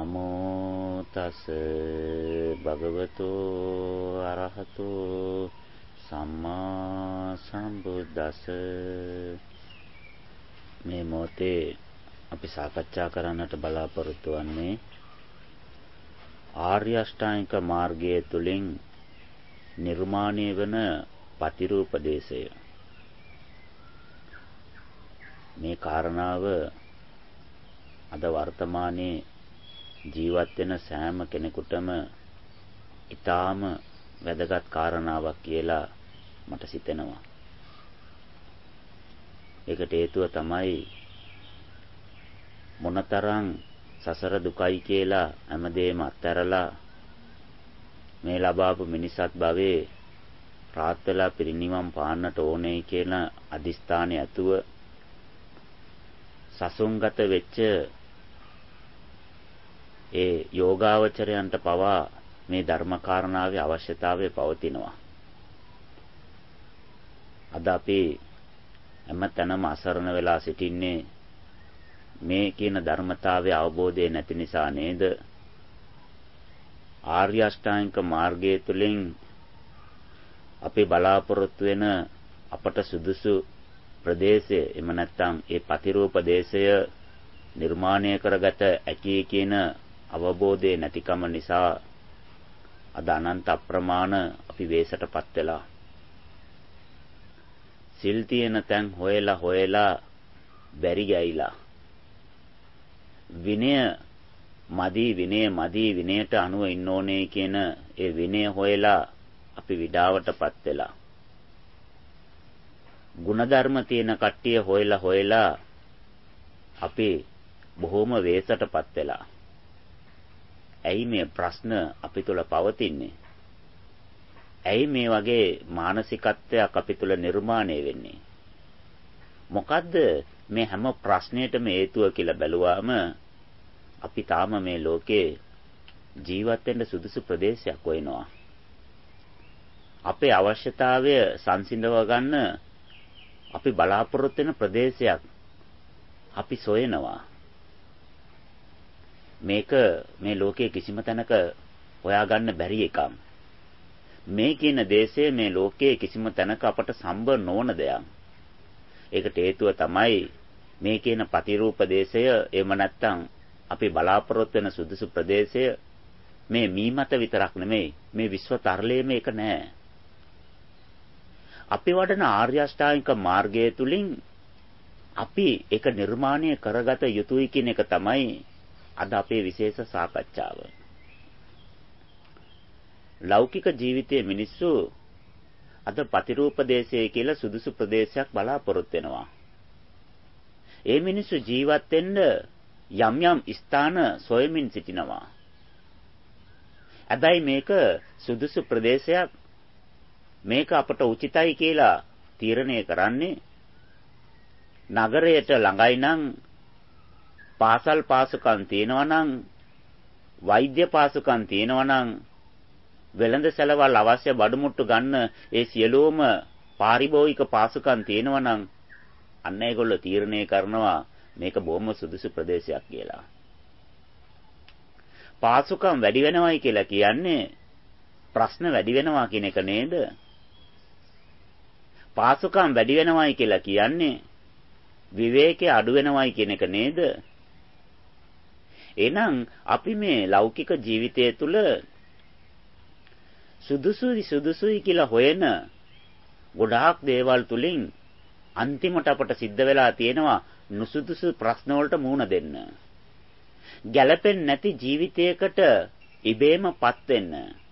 නමෝ තස් භගවතු අරහතු සම්මා සම්බුද්දස්ස. මේ මොහොතේ අපි සාකච්ඡා කරන්නට බලාපොරොත්තු වන්නේ ආර්ය අෂ්ටාංගික මාර්ගය තුලින් නිර්මාණය වන පතිරූපදේශය. මේ කාරණාව අද වර්තමානයේ ජීවත් වෙන සෑම කෙනෙකුටම ඊටාම වැදගත් කාරණාවක් කියලා මට සිතෙනවා. ඒකට හේතුව තමයි මොනතරම් සසර දුකයි කියලා හැමදේම අත්හැරලා මේ ලබාපු මිනිසත් භවයේ රාත් වෙලා පිරිනිවන් පාන්නට ඕනේ කියන අදිස්ථානය ඇතුව සසුන්ගත වෙච්ච ඒ යෝගාවචරයන්ට පවා මේ ධර්ම කාරණාවේ අවශ්‍යතාවය පවතිනවා. අද අපි හැමතැනම අසරණ වෙලා සිටින්නේ මේ කියන ධර්මතාවයේ අවබෝධය නැති නිසා නේද? ආර්ය අෂ්ටාංගික මාර්ගය තුළින් අපි බලාපොරොත්තු වෙන අපට සුදුසු ප්‍රදේශය එම නැත්නම් ඒ පතිරූප දේශය නිර්මාණය කරගත හැකි කියන අවබෝධය නැතිකම නිසා අද අනන්ත අප්‍රමාණ අපි වේසටපත් වෙලා සිල් තියෙන තැන් හොයලා බැරි ගයිලා විනයට අනුව ඉන්න ඕනේ කියන ඒ විනය හොයලා අපි විඩාවටපත් වෙලා ගුණධර්ම තියෙන කට්ටිය හොයලා අපි බොහොම වේසටපත් වෙලා. ඇයි මේ ප්‍රශ්න අපි තුල පවතින්නේ? ඇයි මේ වගේ මානසිකත්වයක් අපි තුල නිර්මාණය වෙන්නේ? මොකද්ද මේ හැම ප්‍රශ්නයකටම හේතුව කියලා බැලුවාම අපි තාම මේ ලෝකේ ජීවත් වෙන්න සුදුසු ප්‍රදේශයක් හොයනවා. අපේ අවශ්‍යතාවය සංසිඳව ගන්න අපි බලාපොරොත්තු වෙන ප්‍රදේශයක් අපි සොයනවා. මේක මේ ලෝකයේ කිසිම තැනක හොයාගන්න බැරි එකක්. මේ කියන දේශය මේ ලෝකයේ කිසිම තැනක අපට සම්බ නොවන දෙයක්. ඒකට හේතුව තමයි මේ කියන පතිරූප දේශය එහෙම නැත්නම් අපි බලාපොරොත්තු වෙන සුදුසු ප්‍රදේශය මේ මීමත විතරක් නෙමෙයි මේ විශ්ව තරලයේම එක නෑ. අපි වඩන ආර්ය අෂ්ටාංගික මාර්ගය තුලින් අපි ඒක නිර්මාණය කරගත යුතුයි කියන එක තමයි අද අපේ විශේෂ සාකච්ඡාව. ලෞකික ජීවිතයේ මිනිස්සු අද පතිරූප දේශය කියලා සුදුසු ප්‍රදේශයක් බලාපොරොත්තු වෙනවා. ඒ මිනිස්සු ජීවත් වෙන්න යම් ස්ථාන සොයමින් සිටිනවා. හැබැයි මේක සුදුසු ප්‍රදේශයක් මේක අපට උචිතයි කියලා තීරණය කරන්නේ නගරයට ළඟයි නම් පාසල් පාසුකම් තියෙනවා නම් වෛද්‍ය පාසුකම් තියෙනවා නම් වෙළඳ සැලවල් අවශ්‍ය බඩමුට්ටු ගන්න ඒ සියලුම පාරිභෝගික පාසුකම් තියෙනවා නම් අන්න ඒගොල්ලෝ තීරණය කරනවා මේක බොහොම සුදුසු ප්‍රදේශයක් කියලා. පාසුකම් වැඩි වෙනවයි කියලා කියන්නේ ප්‍රශ්න වැඩි වෙනවා කියන එක නේද? පාසුකම් වැඩි වෙනවයි කියලා කියන්නේ විවේකයේ අඩු වෙනවයි කියන එක නේද? එහෙනම් අපි මේ ලෞකික ජීවිතය තුළ සුදුසුයි කියලා හොයන ගොඩාක් දේවල් තුලින් අන්තිමට අපට සිද්ධ වෙලා තියෙනවා නුසුදුසු ප්‍රශ්න වලට මුහුණ දෙන්න. ගැළපෙන්නේ නැති ජීවිතයකට ඉබේමපත් වෙන්න.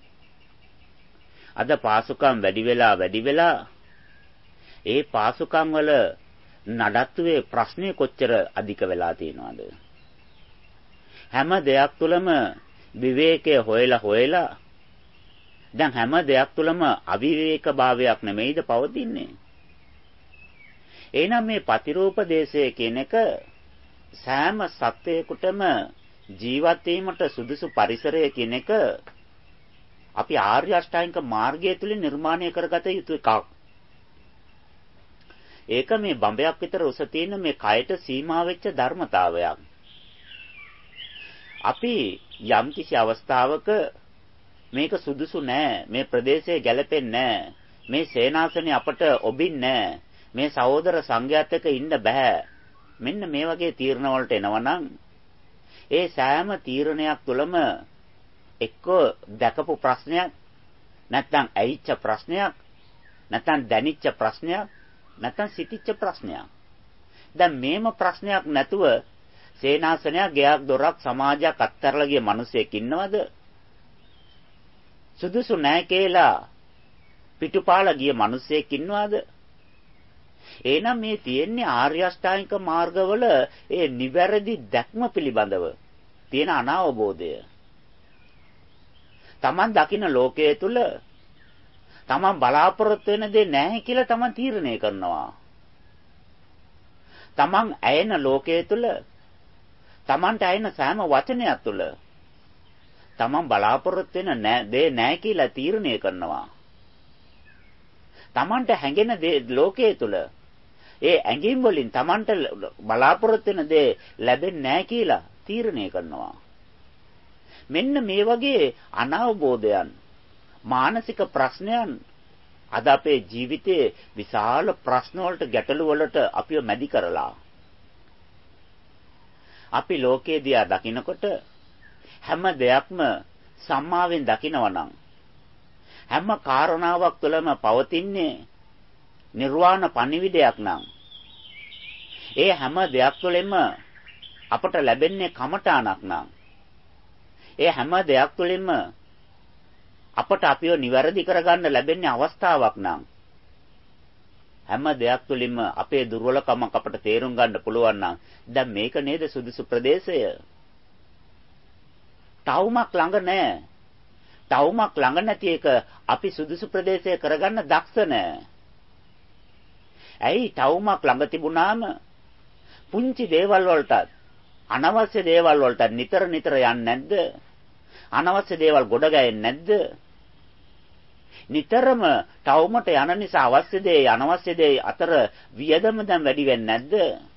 අද පාසුකම් වැඩි වෙලා ඒ පාසුකම් වල නඩත්තුවේ ප්‍රශ්නේ කොච්චර අධික වෙලා තියෙනවද? හැම දෙයක් තුළම විවේකය හොයලා දැන් හැම දෙයක් තුළම අවිවේක භාවයක් නෙමෙයිද පවතින්නේ? එහෙනම් මේ පතිරූප දේශය කියන එක සෑම සත්වයකටම ජීවත් වීමට සුදුසු පරිසරය කියන එක අපි ආර්ය අෂ්ටාංගික මාර්ගය තුලින් නිර්මාණය කරගත යුතු එකක්. ඒක මේ බඹයක් විතර උස තියෙන මේ කයට සීමා වෙච්ච ධර්මතාවයක්. අපි යම්කිසි අවස්ථාවක මේක සුදුසු නෑ, මේ ප්‍රදේශය ගැලපෙන්නේ නෑ, මේ සේනාසනේ අපට ඔබින්නේ නෑ, මේ සහෝදර සංඝයාත් එක්ක ඉන්න බෑ. මෙන්න මේ වගේ තීරණ වලට එනවනම් ඒ සෑම තීරණයක් තුළම එක්ක දැකපු ප්‍රශ්නයක්, නැත්නම් ඇහිච්ච ප්‍රශ්නයක්, නැත්නම් දැනිච්ච ප්‍රශ්නයක්, නැත්නම් සිතිච්ච ප්‍රශ්නයක්. දැන් මේම ප්‍රශ්නයක් නැතුව සේනාසනයක්, ගෙයක්, දොරක්, සමාජයක් අත්හැරලා ගිය මිනිසෙක් ඉන්නවද? සුදුසු නැහැ කියලා පිටුපාලා ගිය මිනිසෙක් ඉන්නවද? එහෙනම් මේ තියෙන්නේ ආර්ය අෂ්ටාංගික මාර්ගවල ඒ නිවැරදි දැක්ම පිළිබඳව තියෙන අනාවබෝධය. Taman දකින්න ලෝකයේ තුල Taman බලාපොරොත්තු වෙන දේ නැහැ කියලා Taman තීරණය කරනවා. Taman ඇයෙන ලෝකයේ තුල Tamanට ඇයෙන සෑම වචනයක් තුල Taman බලාපොරොත්තු වෙන දේ නැහැ කියලා තීරණය කරනවා. Tamanට හැඟෙන දේ ලෝකයේ තුල ඒ ඇඟීම් වලින් Tamanට බලාපොරොත්තු වෙන දේ ලැබෙන්නේ නැහැ කියලා තීරණය කරනවා. මෙන්න මේ වගේ අනවබෝධයන්, මානසික ප්‍රශ්නයන් අද අපේ ජීවිතයේ විශාල ප්‍රශ්න වලට, ගැටලු වලට අපිව මැදි කරලා අපි ලෝකයේ දිහා දකිනකොට හැම දෙයක්ම සම්මාවෙන් දකිනවනම්, හැම කාරණාවක් තුළම පවතින්නේ නිර්වාණ පණිවිඩයක් නම්, ඒ හැම දෙයක් තුළින්ම අපට ලැබෙන්නේ කමඨාණක් නම්, ඒ හැම දෙයක් තුළින්ම අපට අපිව නිවැරදි කරගන්න ලැබෙන්නේ අවස්ථාවක් නම්, හැම දෙයක් තුළින්ම අපේ දුර්වලකමක් අපට තේරුම් ගන්න පුළුවන් නම්, දැන් මේක නේද සුදුසු ප්‍රදේශය? තවුමක් ළඟ නැහැ. තවුමක් ළඟ නැති එක අපි සුදුසු ප්‍රදේශය කරගන්න දක්ෂ නැහැ. ඇයි තවුමක් ළඟ තිබුණාම පුංචි දේවල් වලටත්, අනවශ්‍ය දේවල් වලටත් නිතර යන්නේ නැද්ද? අනවශ්‍ය දේවල් ගොඩ ගැහෙන්නේ නැද්ද? නිතරම තවුමට යන නිසා අවශ්‍ය දේ අනවශ්‍ය දේ අතර වියදම දැන් වැඩි වෙන්නේ නැද්ද?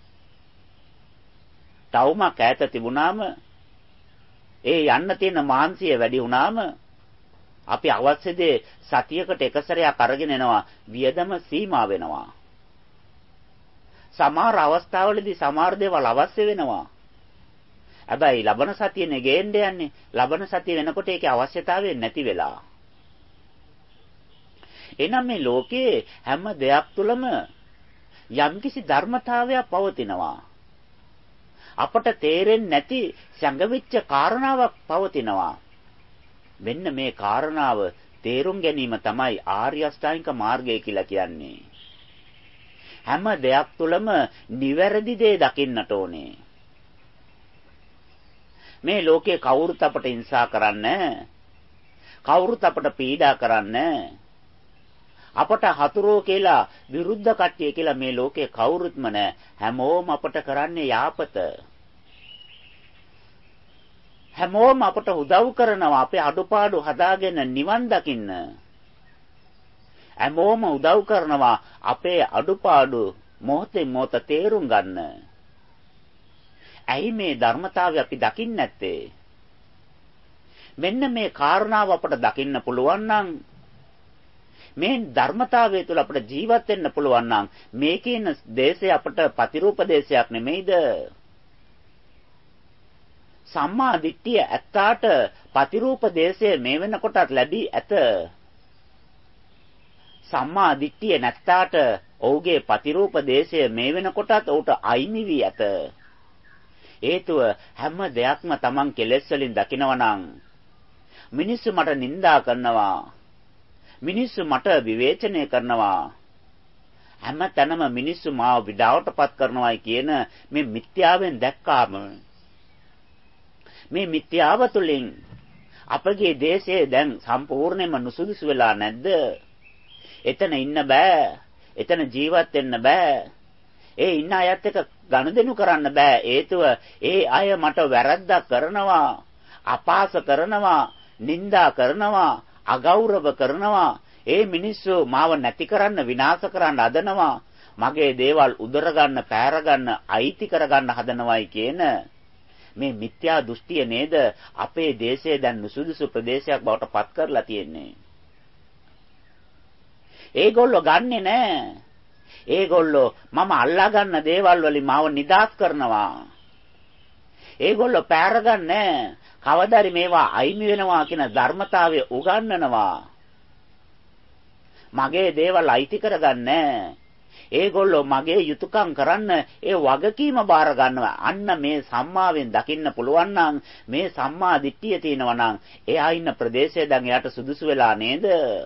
තවුමක් ඈත තිබුණාම ඒ යන්න තියෙන මාංශය වැඩි වුණාම අපි අවශ්‍ය දේ සතියකට එක සැරයක් අරගෙන එනවා, වියදම සීමා වෙනවා. සමහර අවස්ථාවලදී සමහර දේවල් අවශ්‍ය වෙනවා. හැබැයි ලබන සතියේ ගේන්න යන්නේ, ලබන සතිය වෙනකොට ඒකේ අවශ්‍යතාවය නැති වෙලා. එනම් මේ ලෝකයේ හැම දෙයක් තුළම යම්කිසි ධර්මතාවයක් පවතිනවා. අපට තේරෙන්නේ නැති සංගවිච්ච කාරණාවක් පවතිනවා. මෙන්න මේ කාරණාව තේරුම් ගැනීම තමයි ආර්ය අෂ්ටාංගික මාර්ගය කියලා කියන්නේ. හැම දෙයක් තුළම නිවැරදි දේ දකින්නට ඕනේ. මේ ලෝකේ කවුරුත් අපට හිංසා කරන්නේ, කවුරුත් අපට පීඩා කරන්නේ, අපට හතුරෝ කියලා විරුද්ධ කට්ටිය කියලා මේ ලෝකේ කවුරුත්ම නැහැ. හැමෝම අපට කරන්නේ යාපත. හැමෝම අපට උදව් කරනවා අපේ අඩුපාඩු හදාගෙන නිවන් දකින්න. හැමෝම උදව් කරනවා අපේ අඩුපාඩු මොහොතෙන් මොහොත තේරුම් ගන්න. ඇයි මේ ධර්මතාවය අපි දකින්නේ නැත්තේ? මෙන්න මේ කාරණාව අපට දකින්න පුළුවන් නම්, මේ ධර්මතාවය තුළ අපට ජීවත් වෙන්න පුළුවන් නම්, මේ කියන දේශය අපට ප්‍රතිරූප දේශයක් නෙමෙයිද? සම්මා දිට්ඨිය ඇත්තාට ප්‍රතිරූප දේශය මේ වෙනකොටත් ලැබී ඇත. සම්මා දිට්ඨිය නැත්තාට ඔහුගේ ප්‍රතිරූප දේශය මේ වෙනකොටත් ඔහුට අයිමි වී ඇත. හේතුව හැම දෙයක්ම Taman කෙලෙස් වලින් දකිනවා නම්, මිනිස්සු මට නිඳා කරනවා, මිනිස්සු මට විවේචනය කරනවා, හැම තැනම මිනිස්සු මාව විඩාවටපත් කරනවායි කියන මේ මිත්‍යාවෙන් දැක්කාම, මේ මිත්‍යාව තුළින් අපගේ දේශය දැන් සම්පූර්ණයෙන්ම නුසුදුසු වෙලා නැද්ද? එතන ඉන්න බෑ, එතන ජීවත් වෙන්න බෑ, ඒ ඉන්න අයත් එක්ක ගනුදෙනු කරන්න බෑ. හේතුව ඒ අය මට වැරද්දක් කරනවා, අපහාස කරනවා, නිନ୍ଦා කරනවා, අගෞරව කරනවා. ඒ මිනිස්සු මාව නැති කරන්න, විනාශ කරන්න හදනවා. මගේ දේවල් උදර ගන්න, පෑර ගන්න, අයිති කර ගන්න හදනවයි කියන මේ මිත්‍යා දෘෂ්ටිය නේද අපේ දේශය දැන් නුසුදුසු ප්‍රදේශයක් බවට පත් කරලා තියෙන්නේ. ඒගොල්ලෝ ගන්නෙ නෑ. ඒගොල්ලෝ මම අල්ලා ගන්න දේවල් වලින් මාව නිදාස් කරනවා. ඒගොල්ලෝ පෑරගන්නේ කවදාරි මේවා අයිමි වෙනවා කියන ධර්මතාවය උගන්වනවා. මගේ දේවල් අයිති කරගන්නේ ඒගොල්ලෝ මගේ යුතුයකම් කරන්න ඒ වගකීම බාර ගන්නවා. අන්න මේ සම්මාවෙන් දකින්න පුළුවන් නම් මේ සම්මා දිට්ඨිය තියෙනවා නම් එයා ඉන්න ප්‍රදේශය දැන් එයාට සුදුසු වෙලා නේද?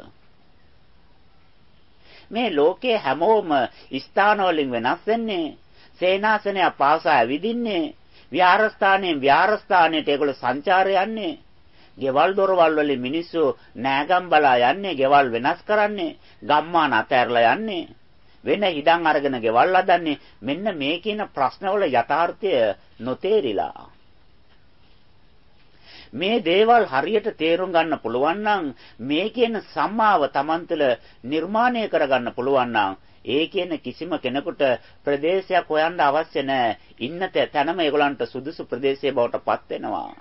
මේ ලෝකයේ හැමෝම ස්ථාන වලින් වෙනස් වෙන්නේ. සේනාසනය පාසා ඇවිදින්නේ. විහාරස්ථානයෙන් විහාරස්ථානයට ඒගොල්ලෝ සංචාරය යන්නේ. ගෙවල් දොරවල් වලින් මිනිස්සු නෑගම් බලා යන්නේ. ගෙවල් වෙනස් කරන්නේ. ගම්මාන අතහැරලා යන්නේ. වෙන හිඩම් අරගෙන ගෙවල් හදන්නේ. මෙන්න මේ කියන ප්‍රශ්නවල යථාර්ථය නොතේරිලා. මේ දේවල් හරියට තේරුම් ගන්න පුළුවන් නම් මේ කියන සම්මාව Taman තුළ නිර්මාණය කරගන්න පුළුවන් නම් ඒ කියන කිසිම කෙනෙකුට ප්‍රදේශයක් හොයන්න අවශ්‍ය නැහැ. ඉන්න තැනම ඒගොල්ලන්ට සුදුසු ප්‍රදේශය බවට පත් වෙනවා.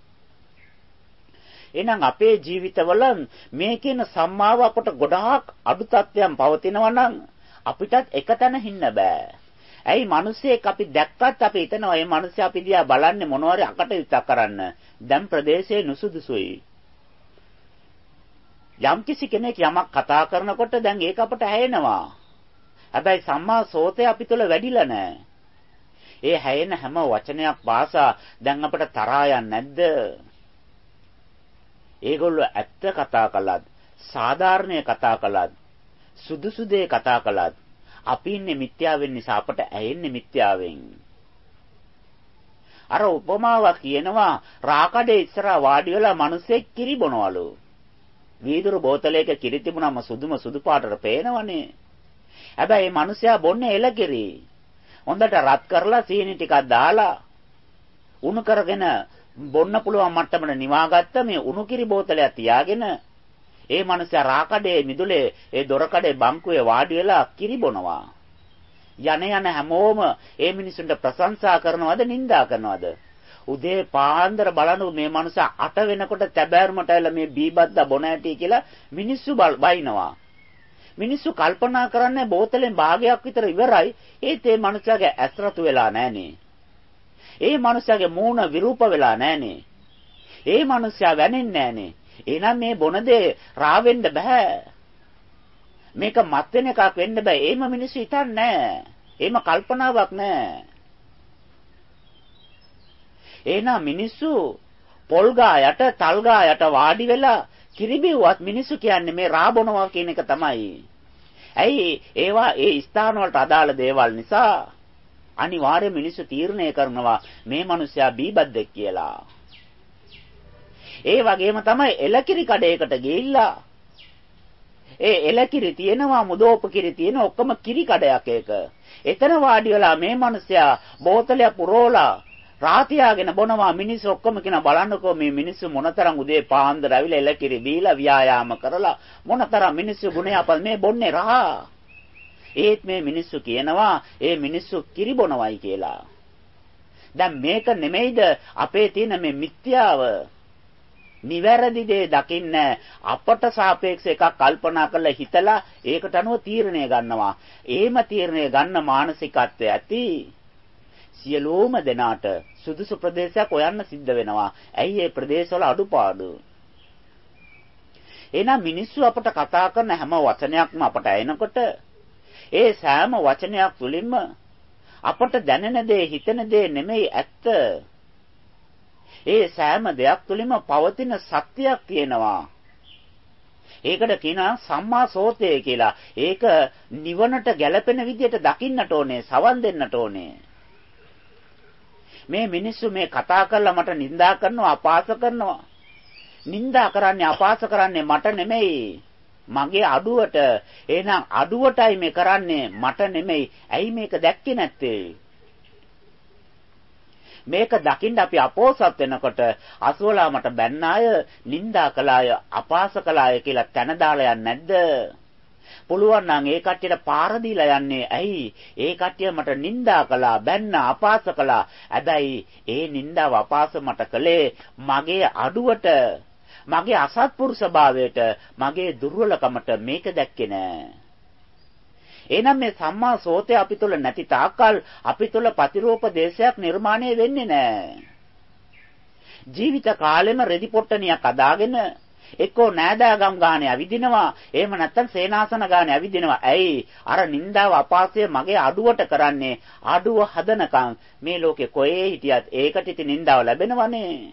එහෙනම් අපේ ජීවිතවල මේ කියන සම්මාව අපට ගොඩාක් අඩු තත්ත්වයන් පවතිනවා නම් අපිටත් එක තැන හින්න බෑ. ඇයි මිනිස්සෙක් අපි දැක්කත් අපි හිතනවා මේ මිනිස්සයා අපි දිහා බලන්නේ මොනවාරි අකටයුත්තක් කරන්න. දැන් ප්‍රදේශයේ නුසුදුසුයි. යම්කිසි කෙනෙක් යමක් කතා කරනකොට දැන් ඒක අපට ඇහෙනවා. හැබැයි සම්මා සෝතය අපි තුළ වැඩිලා නැහැ. ඒ හැයෙන හැම වචනයක් පාසා දැන් අපට තරහා යන්නේ නැද්ද? ඒගොල්ලෝ ඇත්ත කතා කළත්, සාධාරණේ කතා කළත්, සුදුසු දේ කතා කළත් අපි ඉන්නේ මිත්‍යාවෙන් නිසා අපට ඇහෙන්නේ මිත්‍යාවෙන්. අර උපමාවක් කියනවා රාකඩේ ඉස්සරහා වාඩි වෙලා මිනිස්සෙක් කිරි බොනවලු. වීදුරු බෝතලයක කිරි තිබුණාම සුදු පාටට පේනවනේ. හැබැයි මේ මිනිසයා බොන්නේ එළකිරි. හොඳට රත් කරලා සීනි ටිකක් දාලා උණු කරගෙන බොන්න පුළුවන් මට්ටමට නිවාගත්ත මේ උණු කිරි බෝතලයක් තියාගෙන ඒ මිනිසයා රාකඩේ මිදුලේ ඒ දොරකඩේ බංකුවේ වාඩි වෙලා කිරි බොනවා. යන හැමෝම ඒ මිනිසුන්ට ප්‍රශංසා කරනවද නිඳා කරනවද? උදේ පාන්දර බලනු මේ මිනිසා 8 වෙනකොට තැබෑරුමට ඇවිල්ලා මේ බීබද්දා බොන ඇටි කියලා මිනිස්සු බයිනවා. මිනිස්සු කල්පනා කරන්නේ බෝතලෙන් භාගයක් විතර ඉවරයි. ඒත් ඒ මිනිසාගේ ඇස් රතු වෙලා නැහනේ. ඒ මිනිසාගේ මූණ විරූප වෙලා නැහනේ. ඒ මිනිසා වැනෙන්නේ නැහනේ. එහෙනම් මේ බොන දේ රා වෙන්න බෑ. මේක මත් වෙන එකක් වෙන්න බෑ. එහෙම මිනිස්සු හිතන්නේ නැහැ. එහෙම කල්පනාවක් නැහැ. එහෙනම් මිනිස්සු පොල් ගා යට, තල් ගා යට වාඩි වෙලා කිරිබිව්වත් මිනිස්සු කියන්නේ මේ රා බොනවා කියන එක තමයි. ඇයි ඒවා ඒ ස්ථාන වලට අදාළ දේවල් නිසා අනිවාර්යයෙන් මිනිස්සු තීරණය කරනවා මේ මිනිස්සයා බීබද්දෙක් කියලා. ඒ වගේම තමයි එලකිරි කඩේකට ගිහිල්ලා ඒ එලකිරි තියෙනවා මුදෝපකිරි තියෙන ඔක්කොම කිරි කඩයක් ඒක. එතන වාඩි වෙලා මේ මිනිස්සයා බෝතලයක් පුරෝලා රාතියාගෙන බොනවා. මිනිස්සු ඔක්කොම කියන බලන්නකෝ මේ මිනිස්සු මොනතරම් උදේ පාන්දර ඇවිල්ලා එලකිරි බීලා ව්‍යායාම කරලා මොනතරම් මිනිස්සු ගුණය අපල් මේ බොන්නේ රහා. ඒත් මේ මිනිස්සු කියනවා ඒ මිනිස්සු කිරි බොනවයි කියලා. දැන් මේක නෙමෙයිද අපේ තියෙන මේ මිත්‍යාව? නිවැරදි දේ දකින්න අපට සාපේක්ෂ එකක් කල්පනා කරලා හිතලා ඒකට අනුව තීරණය ගන්නවා. එහෙම තීරණය ගන්න මානසිකත්වය ඇති සියලුම දෙනාට සුදුසු ප්‍රදේශයක් හොයන්න සිද්ධ වෙනවා. ඇයි මේ ප්‍රදේශවල අඩුපාඩු? එහෙනම් මිනිස්සු අපට කතා කරන හැම වචනයක්ම අපට ඇහෙනකොට ඒ සෑම වචනයක් තුළින්ම අපට දැනෙන දේ හිතෙන දේ නෙමෙයි ඇත්ත. ඒ සෑම දෙයක් තුළින්ම පවතින සත්‍යයක් තියෙනවා. ඒකට කියනවා සම්මා සෝතය කියලා. ඒක නිවනට ගැලපෙන විදිහට දකින්නට ඕනේ, සවන් දෙන්නට ඕනේ. මේ මිනිස්සු මේ කතා කරලා මට නිඳා කරනවා, අපහාස කරනවා. නිඳා කරන්නේ අපහාස කරන්නේ මට නෙමෙයි. මගේ අඩුවට. එහෙනම් අඩුවටයි මේ කරන්නේ, මට නෙමෙයි. ඇයි මේක දැක්කේ නැත්තේ? මේක දකින්න අපි අපෝසත් වෙනකොට අසෝලා මට බැන්න අය, නිඳා කළ අය, අපහාස කළ අය කියලා තැන දාලා යන්නේ නැද්ද? පුළුවන් නම් ඒ කට්ටියට පාර දීලා යන්නේ. ඇයි? ඒ කට්ටිය මට නිඳා කළා, බැන්න, අපාස කළා. හැබැයි ඒ නිඳාව අපාස මට කළේ මගේ අඩුවට, මගේ අසත්පුරුෂ භාවයට, මගේ දුර්වලකමට. මේක දැක්කේ නෑ. එහෙනම් මේ සම්මා සෝතය අපි තුල නැති තාක්කල් අපි තුල ප්‍රතිරූප දේශයක් නිර්මාණය වෙන්නේ නෑ. ජීවිත කාලෙම රෙදි පොට්ටනියක් අදාගෙන එක්කෝ නෑදෑගම් ගානේ ඇවිදිනවා, එහෙම නැත්නම් සේනාසන ගානේ ඇවිදිනවා. ඇයි? අර නිന്ദාව අපාසය මගේ අඩුවට කරන්නේ. අඩුව හදනකම් මේ ලෝකේ කොහේ හිටියත් ඒකට ඉති නිന്ദාව ලැබෙනවනේ.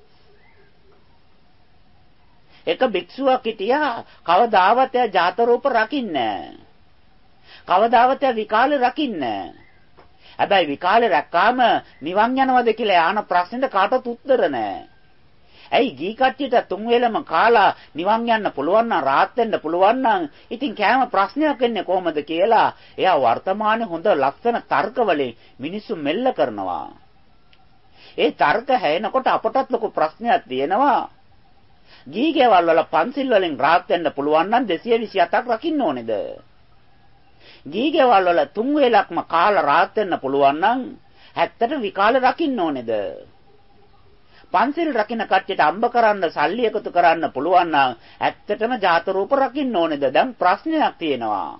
එක භික්ෂුවක් හිටියා, කවදාවත් එයා ජාත රූප රකින්නේ නෑ. කවදාවත් එයා විකාලේ රකින්නේ නෑ. හැබැයි විකාලේ රැක්කාම නිවන් යනවද කියලා ආන ප්‍රශ්නෙට කාටවත් උත්තර නෑ. ඇයි ගී කට්ටියට තුන් වේලම කාලා නිවන් යන්න පුළුවන් නම්, රාහත් වෙන්න පුළුවන් නම් ඉතින් කෑම ප්‍රශ්නයක් වෙන්නේ කොහොමද කියලා එයා වර්තමානයේ හොඳ ලස්සන තර්ක වලින් මිනිස්සු මෙල්ල කරනවා. ඒ තර්ක හැයෙනකොට අපටත් ලොකු ප්‍රශ්නයක් තියෙනවා. ගී ගෙවල් වල පන්සිල් වලින් රාහත් වෙන්න පුළුවන් නම් 227ක් රකින්න ඕනේද? ගී ගෙවල් වල තුන් වේලක්ම කාලා රාහත් වෙන්න පුළුවන් නම් 70 විකාලේ රකින්න ඕනේද? පන්සිල් රකින්න කට්ටියට අම්බ කරන්න සල්ලි එකතු කරන්න පුළුවන් නම් ඇත්තටම ජාත රූප රකින්න ඕනේද? දැන් ප්‍රශ්නයක් තියෙනවා.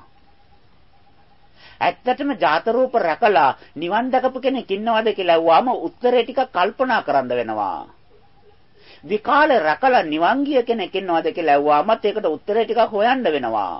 ඇත්තටම ජාත රූප රැකලා නිවන් දකපු කෙනෙක් ඉන්නවද කියලා අහුවාම උත්තරේ ටිකක් කල්පනා කරන්න වෙනවා. විකාලේ රැකලා නිවන් ගිය කෙනෙක් ඉන්නවද කියලා අහුවාමත් ඒකට උත්තරේ ටිකක් හොයන්න වෙනවා.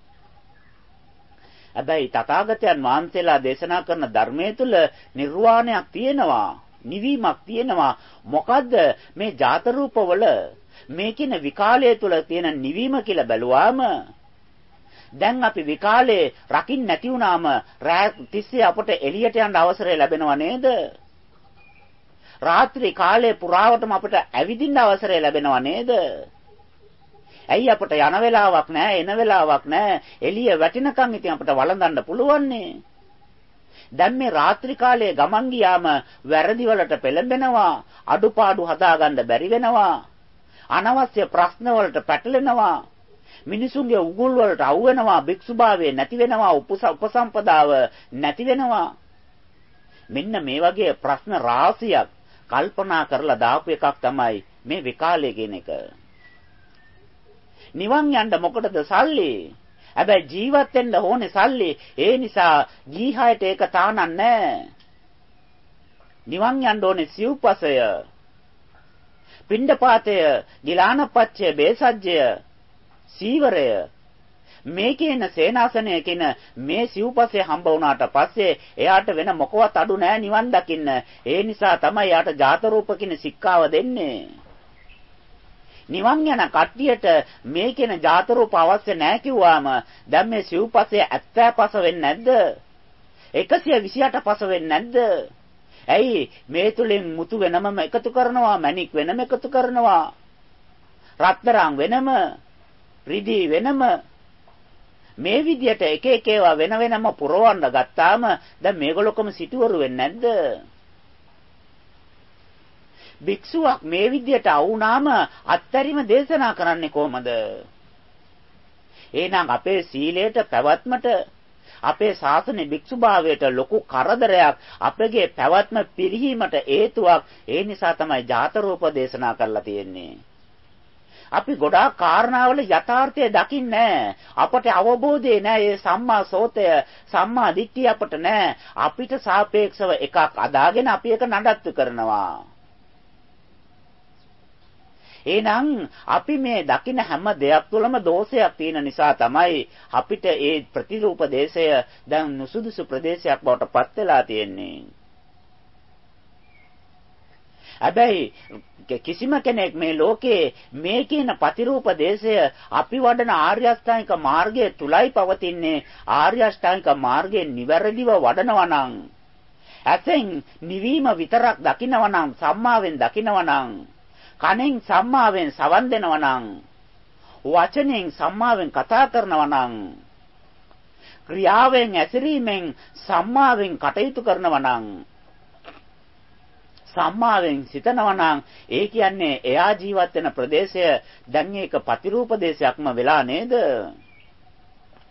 හැබැයි තථාගතයන් වහන්සේලා දේශනා කරන ධර්මයේ තුල නිර්වාණයක් තියෙනවා. නිවීමක් තියෙනවා. මොකද්ද මේ ජාත රූපවල මේ කියන විකාලය තුල තියෙන නිවීම කියලා බැලුවාම දැන් අපි විකාලේ රකින්න නැති වුණාම රාත් 30 අපට එළියට යන්න අවසරය ලැබෙනව නේද? රාත්‍රී කාලේ පුරාවටම අපට ඇවිදින්න අවසරය ලැබෙනව නේද? ඇයි අපට යන වෙලාවක් නැහැ, එන වෙලාවක් නැහැ. එළිය වැටෙනකන් ඉතින් අපට වළඳන්න පුළුවන්නේ. දැන් මේ රාත්‍රී කාලයේ ගමන් ගියාම වැරදි වලට පෙළඹෙනවා, අඩුපාඩු හදාගන්න බැරි වෙනවා, අනවශ්‍ය ප්‍රශ්න වලට පැටලෙනවා, මිනිසුන්ගේ උගුල් වලට අවු වෙනවා, භික්ෂුභාවය නැති වෙනවා, උපසම්පදාව නැති වෙනවා. මෙන්න මේ වගේ ප්‍රශ්න රාශියක් කල්පනා කරලා දාපු එකක් තමයි මේ විකාලය කියන එක. නිවන් යන්න මොකටද සල්ලි? හැබැයි ජීවත් වෙන්න ඕනේ සල්ලි. ඒ නිසා ජීහයට ඒක තානක් නැහැ. නිවන් යන්න ඕනේ සිව්පසය, පිණ්ඩපාතය, ගිලානපච්චය, බේසජ්ජය, සීවරය. මේ කියන සේනාසනය කියන මේ සිව්පසය හම්බ වුණාට පස්සේ එයාට වෙන මොකවත් අඩු නැහැ නිවන් දකින්න. ඒ නිසා තමයි යාට ජාත රූප කියන සික්කාව දෙන්නේ. නිවන් යන කට්ටියට මේ කියන ජාත රූප අවශ්‍ය නැහැ කිව්වාම දැන් මේ සිව්පසය 70 පස වෙන්නේ නැද්ද? 128 පස වෙන්නේ නැද්ද? ඇයි මේ තුලින් මුතු වෙනමම එකතු කරනවා, මණික් වෙනම එකතු කරනවා, රත්තරන් වෙනම, රිදී වෙනම, මේ විදියට එක එක ඒවා වෙන වෙනම පුරවන්න ගත්තාම දැන් මේගොල්ලොකම සිටුවරු වෙන්නේ නැද්ද? භික්ෂුවක් මේ විදියට අවුනාම අත්තරිම දේශනා කරන්නේ කොහමද? එහෙනම් අපේ සීලයට පැවැත්මට, අපේ ශාසනයේ භික්ෂුභාවයට ලොකු කරදරයක්, අපගේ පැවැත්ම පිරිහීමට හේතුවක්. ඒ නිසා තමයි ජාත රූප දේශනා කරලා තියෙන්නේ. අපි ගොඩාක් කාරණාවල යථාර්ථය දකින්නේ නැහැ. අපට අවබෝධය නැහැ. මේ සම්මා සෝතය, සම්මා දිට්ඨිය අපට නැහැ. අපිට සාපේක්ෂව එකක් අදාගෙන අපි එක නඩත්තු කරනවා. එහෙනම් අපි මේ දකින හැම දෙයක් තුළම දෝෂයක් තියෙන නිසා තමයි අපිට ඒ ප්‍රතිරූප දේශය දැන් නුසුදුසු ප්‍රදේශයක් බවට පත් වෙලා තියෙන්නේ. හැබැයි කිසිම කෙනෙක් මේ ලෝකේ මේ කියන ප්‍රතිරූප දේශය අපි වඩන ආර්ය අෂ්ටාංගික මාර්ගයේ තුලයි පවතින්නේ. ආර්ය අෂ්ටාංගික මාර්ගයේ නිවැරදිව වඩනවා නම්, ඇතෙන් නිවීම විතරක් දකිනවා නම්, සම්මාවෙන් දකිනවා නම්, කනෙන් සම්මාවෙන් සවන් දෙනවා නම්, වචනෙන් සම්මාවෙන් කතා කරනවා නම්, ක්‍රියාවෙන් ඇසිරීමෙන් සම්මාවෙන් කටයුතු කරනවා නම්, සම්මාවෙන් සිතනවා නම්, ඒ කියන්නේ එයා ජීවත් වෙන ප්‍රදේශය දැන් ඒක ප්‍රතිරූප දේශයක්ම වෙලා නේද?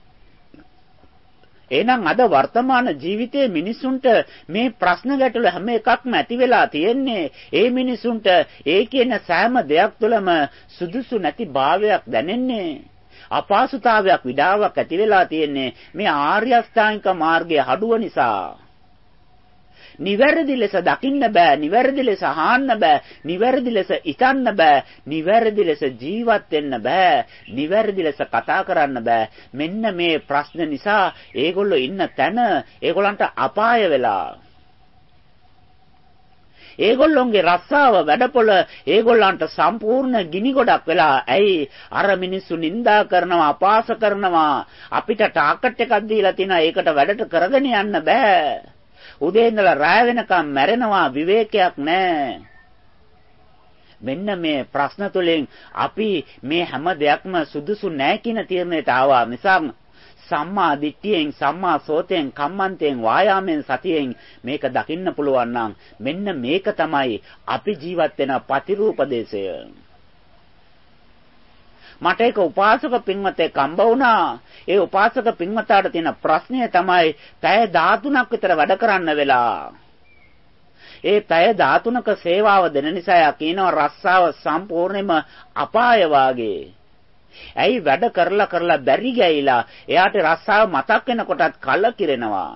එහෙනම් අද වර්තමාන ජීවිතයේ මිනිසුන්ට මේ ප්‍රශ්න ගැටළු හැම එකක්ම ඇති වෙලා තියෙන්නේ. ඒ මිනිසුන්ට ඒ කියන සෑම දෙයක් තුළම සුදුසු නැති භාවයක් දැනෙන්නේ. අපහසුතාවයක් විඩාවක් ඇති වෙලා තියෙන්නේ මේ ආර්ය අෂ්ටාංගික මාර්ගයේ හඩුව නිසා. නිවැරදි ලෙස දකින්න බෑ, නිවැරදි ලෙස අහන්න බෑ, නිවැරදි ලෙස හිතන්න බෑ, නිවැරදි ලෙස ජීවත් වෙන්න බෑ, නිවැරදි ලෙස කතා කරන්න බෑ. මෙන්න මේ ප්‍රශ්න නිසා ඒගොල්ලෝ ඉන්න තැන ඒගොල්ලන්ට අපාය වෙලා. ඒගොල්ලොන්ගේ රස්සාව වැඩපොළ ඒගොල්ලන්ට සම්පූර්ණ ගිනි ගොඩක් වෙලා. ඇයි? අර මිනිස්සු නිඳා කරනවා, අපහාස කරනවා. අපිට ටාකට් එකක් දීලා තිනා ඒකට වැඩට කරගෙන යන්න බෑ. උදේ ඉඳලා රාය වෙනකම් මැරෙනවා, විවේකයක් නැහැ. මෙන්න මේ ප්‍රශ්න තුලින් අපි මේ හැම දෙයක්ම සුදුසු නැහැ කියන තීරණයට ආවා. නිසා සම්මා දිට්ඨියෙන්, සම්මා සෝතෙන්, කම්මන්තෙන්, වායාමෙන්, සතියෙන් මේක දකින්න පුළුවන් නම් මෙන්න මේක තමයි අපි ජීවත් වෙන ප්‍රතිරූපදේශය. මට එක උපාසක පින්වතෙක් හම්බ වුණා. ඒ උපාසක පින්වතාට තියෙන ප්‍රශ්නය තමයි පැය 13ක් විතර වැඩ කරන්න වෙලා. ඒ පැය 13ක සේවාව දෙන නිසා යා කියනවා රස්සාව සම්පූර්ණයෙන්ම අපාය වාගේ. ඇයි වැඩ කරලා බැරි ගෑයිලා එයාට රස්සාව මතක් වෙනකොටත් කලකිරෙනවා.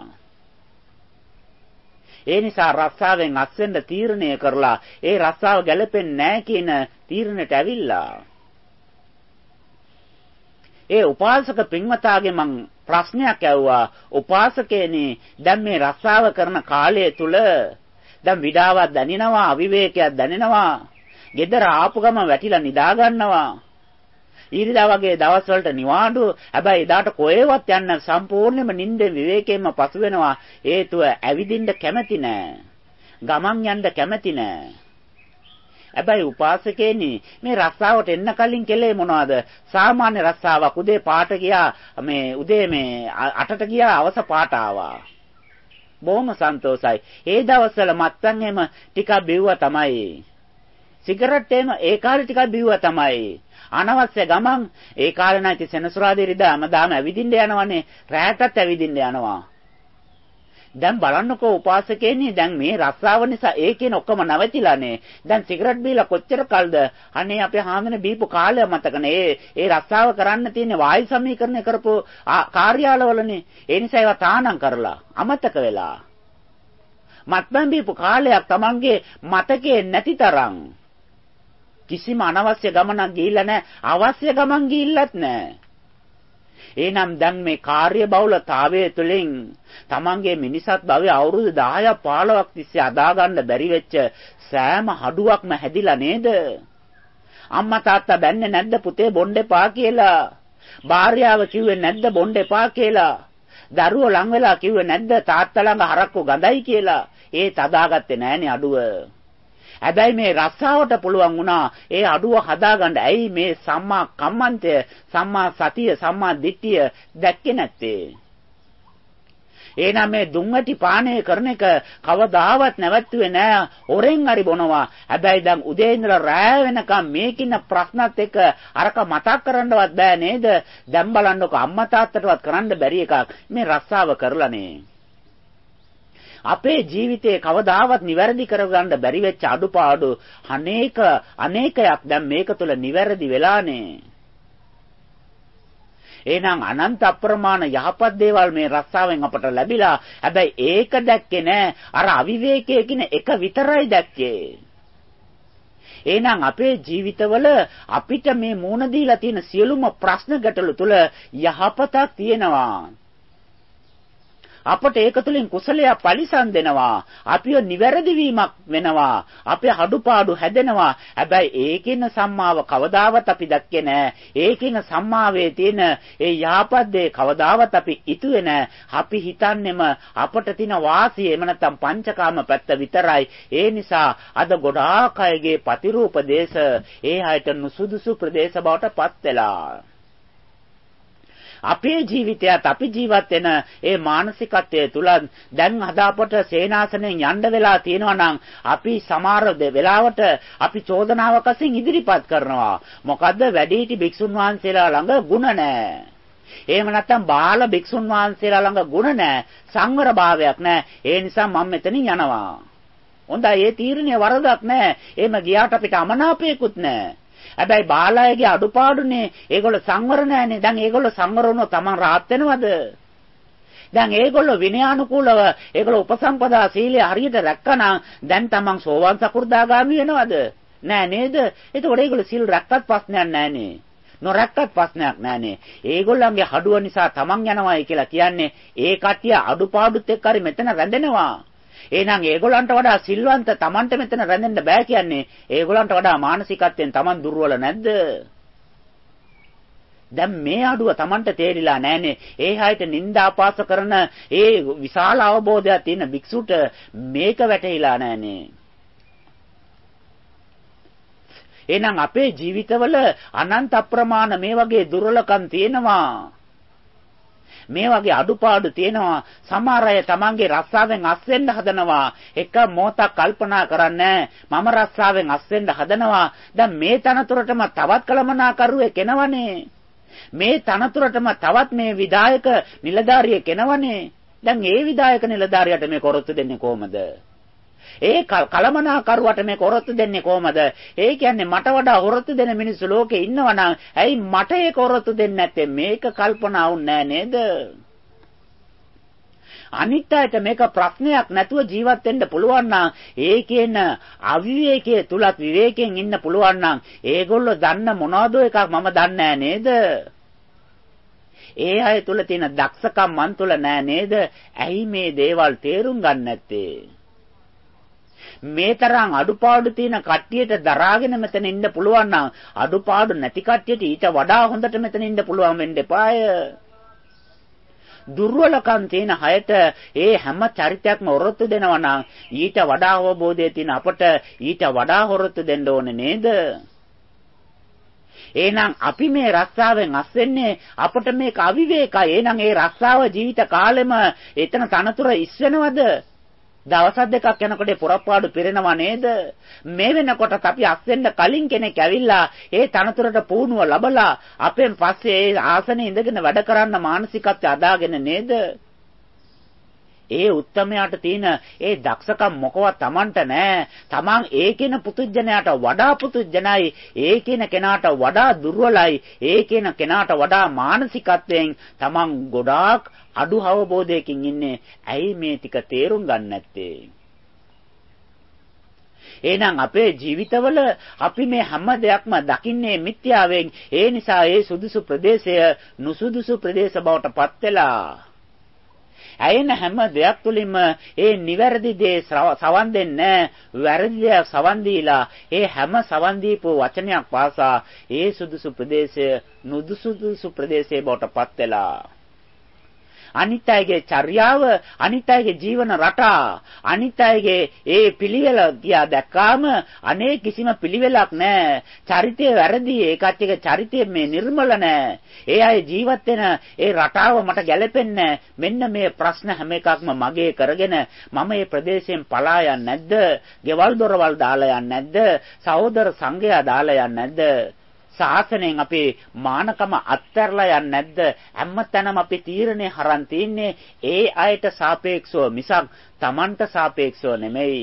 ඒ නිසා රස්සාවෙන් අස්වෙන්න තීරණය කරලා ඒ රස්සාව ගැලපෙන්නේ නැහැ කියන තීරණයට ඇවිල්ලා. ඒ උපාසක පින්වතාගේ මං ප්‍රශ්නයක් ඇහුවා. උපාසකේනි, දැන් මේ රස්සාව කරන කාලය තුල දැන් විඩාවක් දැනෙනවා, අවිවේකයක් දැනෙනවා. ගෙදර ආපු ගම වැටිලා නිදා ගන්නවා. ඊරිදා වගේ දවස් වලට නිවාඩු. හැබැයි එදාට කොහෙවත් යන්න සම්පූර්ණයෙන්ම නිින්දෙන් විවේකයෙන්ම පසු වෙනවා. හේතුව ඇවිදින්න කැමති නෑ. ගමන් යන්න කැමති නෑ. හැබැයි උපාසකේනි, මේ රස්සාවට එන්න කලින් කෙලේ මොනවද? සාමාන්‍ය රස්සාවක්. උදේ පාට ගියා, උදේ 8ට ගියා, අවස පාට ආවා. බොහොම සන්තෝසයි. ඒ දවස්වල මත්පැන් එහෙම ටිකක් බිව්වා තමයි. සිගරට් එහෙම ඒ කාලේ ටිකක් බිව්වා තමයි. අනවශ්‍ය ගමන් ඒ කාලේ නැති සෙනසුරාදා ඉරිදා හැමදාම ඇවිදින්න යනවනේ. රැයටත් ඇවිදින්න යනවා. දැන් බලන්නකෝ උපාසකේනි, දැන් මේ රස්සාව නිසා ඒකේන ඔක්කොම නැවතිලානේ. දැන් සිගරට් බීලා කොච්චර කල්ද? අනේ අපේ හාමුදුරනේ බීපු කාලය මතකනේ. ඒ රස්සාව කරන්න තියෙන වායු සමීකරණය කරපු කාර්යාලවලනේ. ඒ නිසා ඒවා තානම් කරලා අමතක වෙලා. මත්පැන් බීපු කාලයක් Tamange මතකේ නැති තරම්. කිසිම අනවශ්‍ය ගමනක් ගිහිල්ලා නැහැ. අවශ්‍ය ගමන් ගිහිල්ලත් නැහැ. එහෙනම් දැන් මේ කාර්ය බහුලතාවය තුළින් තමන්ගේ මිනිසත් භවයේ අවුරුදු 10ක් 15ක් තිස්සේ අදා ගන්න බැරි වෙච්ච සෑම හඩුවක්ම හැදිලා නේද? අම්මා තාත්තා බැන්නේ නැද්ද පුතේ බොන්න එපා කියලා? භාර්යාව කිව්වේ නැද්ද බොන්න එපා කියලා? දරුවෝ ලං වෙලා කිව්වේ නැද්ද තාත්තා ළඟ හරක්කු ගඳයි කියලා? ඒත් අදාගත්තේ නැහනේ අඩුව. හැබැයි මේ රස්සාවට පුළුවන් වුණා ඒ අඩුව හදාගන්න. ඇයි මේ සම්මා කම්මන්තය, සම්මා සතිය, සම්මා දිට්ඨිය දැක්කේ නැත්තේ? එහෙනම් මේ දුම්වැටි පානය කරන එක කවදාවත් නැවතුනේ නෑ. හොරෙන් හරි බොනවා. හැබැයි දැන් උදේ ඉඳලා රෑ වෙනකම් මේකින ප්‍රශ්නත් එක්ක අරක මතක් කරන්නවත් බෑ නේද? දැන් බලන්නකො අම්මා තාත්තටවත් කරන්න බැරි එකක් මේ රස්සාව කරලානේ. අපේ ජීවිතේ කවදාවත් නිවැරදි කරගන්න බැරි වෙච්ච අඩුපාඩු අනේකයක් දැන් මේක තුළ නිවැරදි වෙලානේ. එහෙනම් අනන්ත අප්‍රමාණ යහපත් දේවල් මේ රස්සාවෙන් අපට ලැබිලා. හැබැයි ඒක දැක්කේ නෑ. අර අවිවේකයේ කියන එක විතරයි දැක්කේ. එහෙනම් අපේ ජීවිතවල අපිට මේ මූණ දීලා තියෙන සියලුම ප්‍රශ්න ගැටලු තුළ යහපතක් තියෙනවා. අපට ඒක තුළින් කුසලයක් පරිසම් දෙනවා. අපිව නිවැරදි වීමක් වෙනවා. අපේ අඩුපාඩු හැදෙනවා. හැබැයි ඒකින සම්මාව කවදාවත් අපි දැක්කේ නැහැ. ඒකින සම්මාවේ තියෙන ඒ යහපත් දේ කවදාවත් අපි ඉතුවේ නැහැ. අපි හිතන්නේම අපට තියෙන වාසිය එහෙම නැත්නම් පංචකාම පැත්ත විතරයි. ඒ නිසා අද ගොඩාක් අයගේ ප්‍රතිරූප දේශ ඒ හැයට නුසුදුසු ප්‍රදේශ බවට පත් වෙලා. අපේ ජීවිතයත් අපි ජීවත් වෙන ඒ මානසිකත්වයේ තුල දැන් හදාපට සේනාසනෙන් යන්න වෙලා තියෙනවා නම් අපි සමහර වෙලාවට අපි චෝදනාවක් අසින් ඉදිරිපත් කරනවා. මොකද්ද? වැඩිහිටි භික්ෂුන් වහන්සේලා ළඟ ಗುಣ නැහැ. එහෙම නැත්නම් බාල භික්ෂුන් වහන්සේලා ළඟ ගුණ නැහැ, සංවර භාවයක් නැහැ. ඒ නිසා මම මෙතනින් යනවා. හොඳයි, ඒ තීරණය වරදක් නැහැ. එහෙම ගියාට අපිට අමනාපයකුත් නැහැ. හැබැයි බාලයගේ අඩුපාඩුනේ ඒගොල්ලෝ සංවර නැහැනේ. දැන් ඒගොල්ලෝ සංවර වුණොත් Taman rahat වෙනවද? දැන් ඒගොල්ලෝ විනයානුකූලව ඒගොල්ලෝ උපසම්පදා සීලය හරියට රැක්කනම් දැන් Taman සෝවාන් සකෘදාගාමි වෙනවද? නෑ නේද? එතකොට ඒගොල්ලෝ සීල් රැක්කත් ප්‍රශ්නයක් නෑනේ. නොරැක්කත් ප්‍රශ්නයක් නෑනේ. ඒගොල්ලන්ගේ හඩුව නිසා Taman යනවායි කියලා කියන්නේ ඒ කට්ටිය අඩුපාඩුත් එක්ක හරි මෙතන රැඳෙනවා. එහෙනම් ඒගොල්ලන්ට වඩා සිල්වන්ත Tamanට මෙතන රැඳෙන්න බෑ කියන්නේ ඒගොල්ලන්ට වඩා මානසිකත්වයෙන් Taman දුර්වල නැද්ද? දැන් මේ අඩුව Tamanට තේරිලා නැහනේ. ඒ හැයිට නිନ୍ଦා අපාස කරන ඒ විශාල අවබෝධයක් තියෙන භික්ෂුට මේක වැටහිලා නැහනේ. එහෙනම් අපේ ජීවිතවල අනන්ත අප්‍රමාණ මේ වගේ දුර්වලකම් තියෙනවා. මේ වගේ අඩුපාඩු තියෙනවා. සමහර අය තමන්ගේ රස්සාවෙන් අස් වෙන්න හදනවා. එක මොහොතක් කල්පනා කරන්නේ මම රස්සාවෙන් අස් වෙන්න හදනවා. දැන් මේ තනතුරටම තවත් කළමනාකරුවෙක් එනවනේ. මේ තනතුරටම තවත් මේ විධායක නිලධාරියෙක් එනවනේ. දැන් ඒ විධායක නිලධාරියට මේ කොරොත්තු දෙන්නේ කොහමද? ඒ කලමනාකරුවට මේ කොරොත්තු දෙන්නේ කොහමද? ඒ කියන්නේ මට වඩා හොරොත්තු දෙන මිනිස්සු ලෝකේ ඉන්නවනම් ඇයි මට ඒ කොරොත්තු දෙන්නේ නැත්තේ? මේක කල්පනා වුන්නේ නේද? අනිත් අයට මේක ප්‍රශ්නයක් නැතුව ජීවත් වෙන්න පුළුවන් නම් ඒ කියන අවිවේකයේ තුලත් විවේකයෙන් ඉන්න පුළුවන් නම් ඒගොල්ලෝ දන්න මොනවද එකක් මම දන්නේ නේද? ඒ අය තුල තියෙන දක්ෂකම් මන් තුල නෑ නේද? ඇයි මේ දේවල් තේරුම් ගන්න නැත්තේ? මේ තරම් අඩුපාඩු තියෙන කට්ටියට දරාගෙන මෙතන ඉන්න පුළුවන් නම් අඩුපාඩු නැති කට්ටියට ඊට වඩා හොඳට මෙතන ඉන්න පුළුවන් වෙන්න එපාය. දුර්වලකම් තියෙන හයට ඒ හැම චරිතයක්ම ඔරොත්තු දෙනවා නම් ඊට වඩා අවබෝධය තියෙන අපට ඊට වඩා ඔරොත්තු දෙන්න ඕනේ නේද? එහෙනම් අපි මේ රස්සාවෙන් අස් වෙන්නේ අපට මේක අවිවේකයි. එහෙනම් ඒ රස්සාව ජීවිත කාලෙම එතන තනතුර ඉස් වෙනවද? දවස් දෙකක් යනකොට පුරප්පාඩු පිරෙනවා නේද? මේ වෙනකොටත් අපි අස් වෙන්න කලින් කෙනෙක් ඇවිල්ලා ඒ තනතුරට පුහුණුව ලබලා අපෙන් පස්සේ ඒ ආසනේ ඉඳගෙන වැඩ කරන්න මානසිකත්වය අදාගෙන නේද? ඒ උත්තමයාට තියෙන ඒ දක්ෂකම් මොකවත් Tamanට නැහැ. Taman ඒ කියන පුතුජනයාට වඩා පුතුජනයි, ඒ කියන කෙනාට වඩා දුර්වලයි, ඒ කියන කෙනාට වඩා මානසිකත්වයෙන් Taman ගොඩාක් අඩු අවබෝධයකින් ඉන්නේ. ඇයි මේ ටික තේරුම් ගන්න නැත්තේ? එහෙනම් අපේ ජීවිතවල අපි මේ හැම දෙයක්ම දකින්නේ මිත්‍යාවෙන්. ඒ නිසා ඒ සුදුසු ප්‍රදේශය නුසුදුසු ප්‍රදේශ බවට පත් වෙලා ඇයෙන හැම දෙයක් තුළින්ම ඒ නිවැරදි දේ සවන් දෙන්නේ වැරදි දේ සවන් දීලා ඒ හැම සවන් දීපු වචනයක් පාසා ඒ සුදුසු ප්‍රදේශය නුදුසුදුසු ප්‍රදේශේ බවට පත් වෙලා අනිත් අයගේ චර්යාව, අනිත් අයගේ ජීවන රටා, අනිත් අයගේ ඒ පිළිවෙල දිහා දැක්කාම අනේ කිසිම පිළිවෙලක් නැහැ. චරිතය වැරදි. ඒ කට්ටියගේ චරිතය මේ නිර්මල නැහැ. ඒ අය ජීවත් වෙන ඒ රටාව මට ගැලපෙන්නේ නැහැ. මෙන්න මේ ප්‍රශ්න හැම එකක්ම මගේ කරගෙන මම මේ ප්‍රදේශයෙන් පලා යන්නේ නැද්ද? ගෙවල් දොරවල් දාලා යන්නේ නැද්ද? සහෝදර සංඝයා දාලා යන්නේ නැද්ද? සාසනයෙන් අපේ මානකම අත්හැරලා යන්නේ නැද්ද? හැමතැනම අපි තීරණේ හරන් තින්නේ ඒ අයට සාපේක්ෂව මිසක් Tamanට සාපේක්ෂව නෙමෙයි.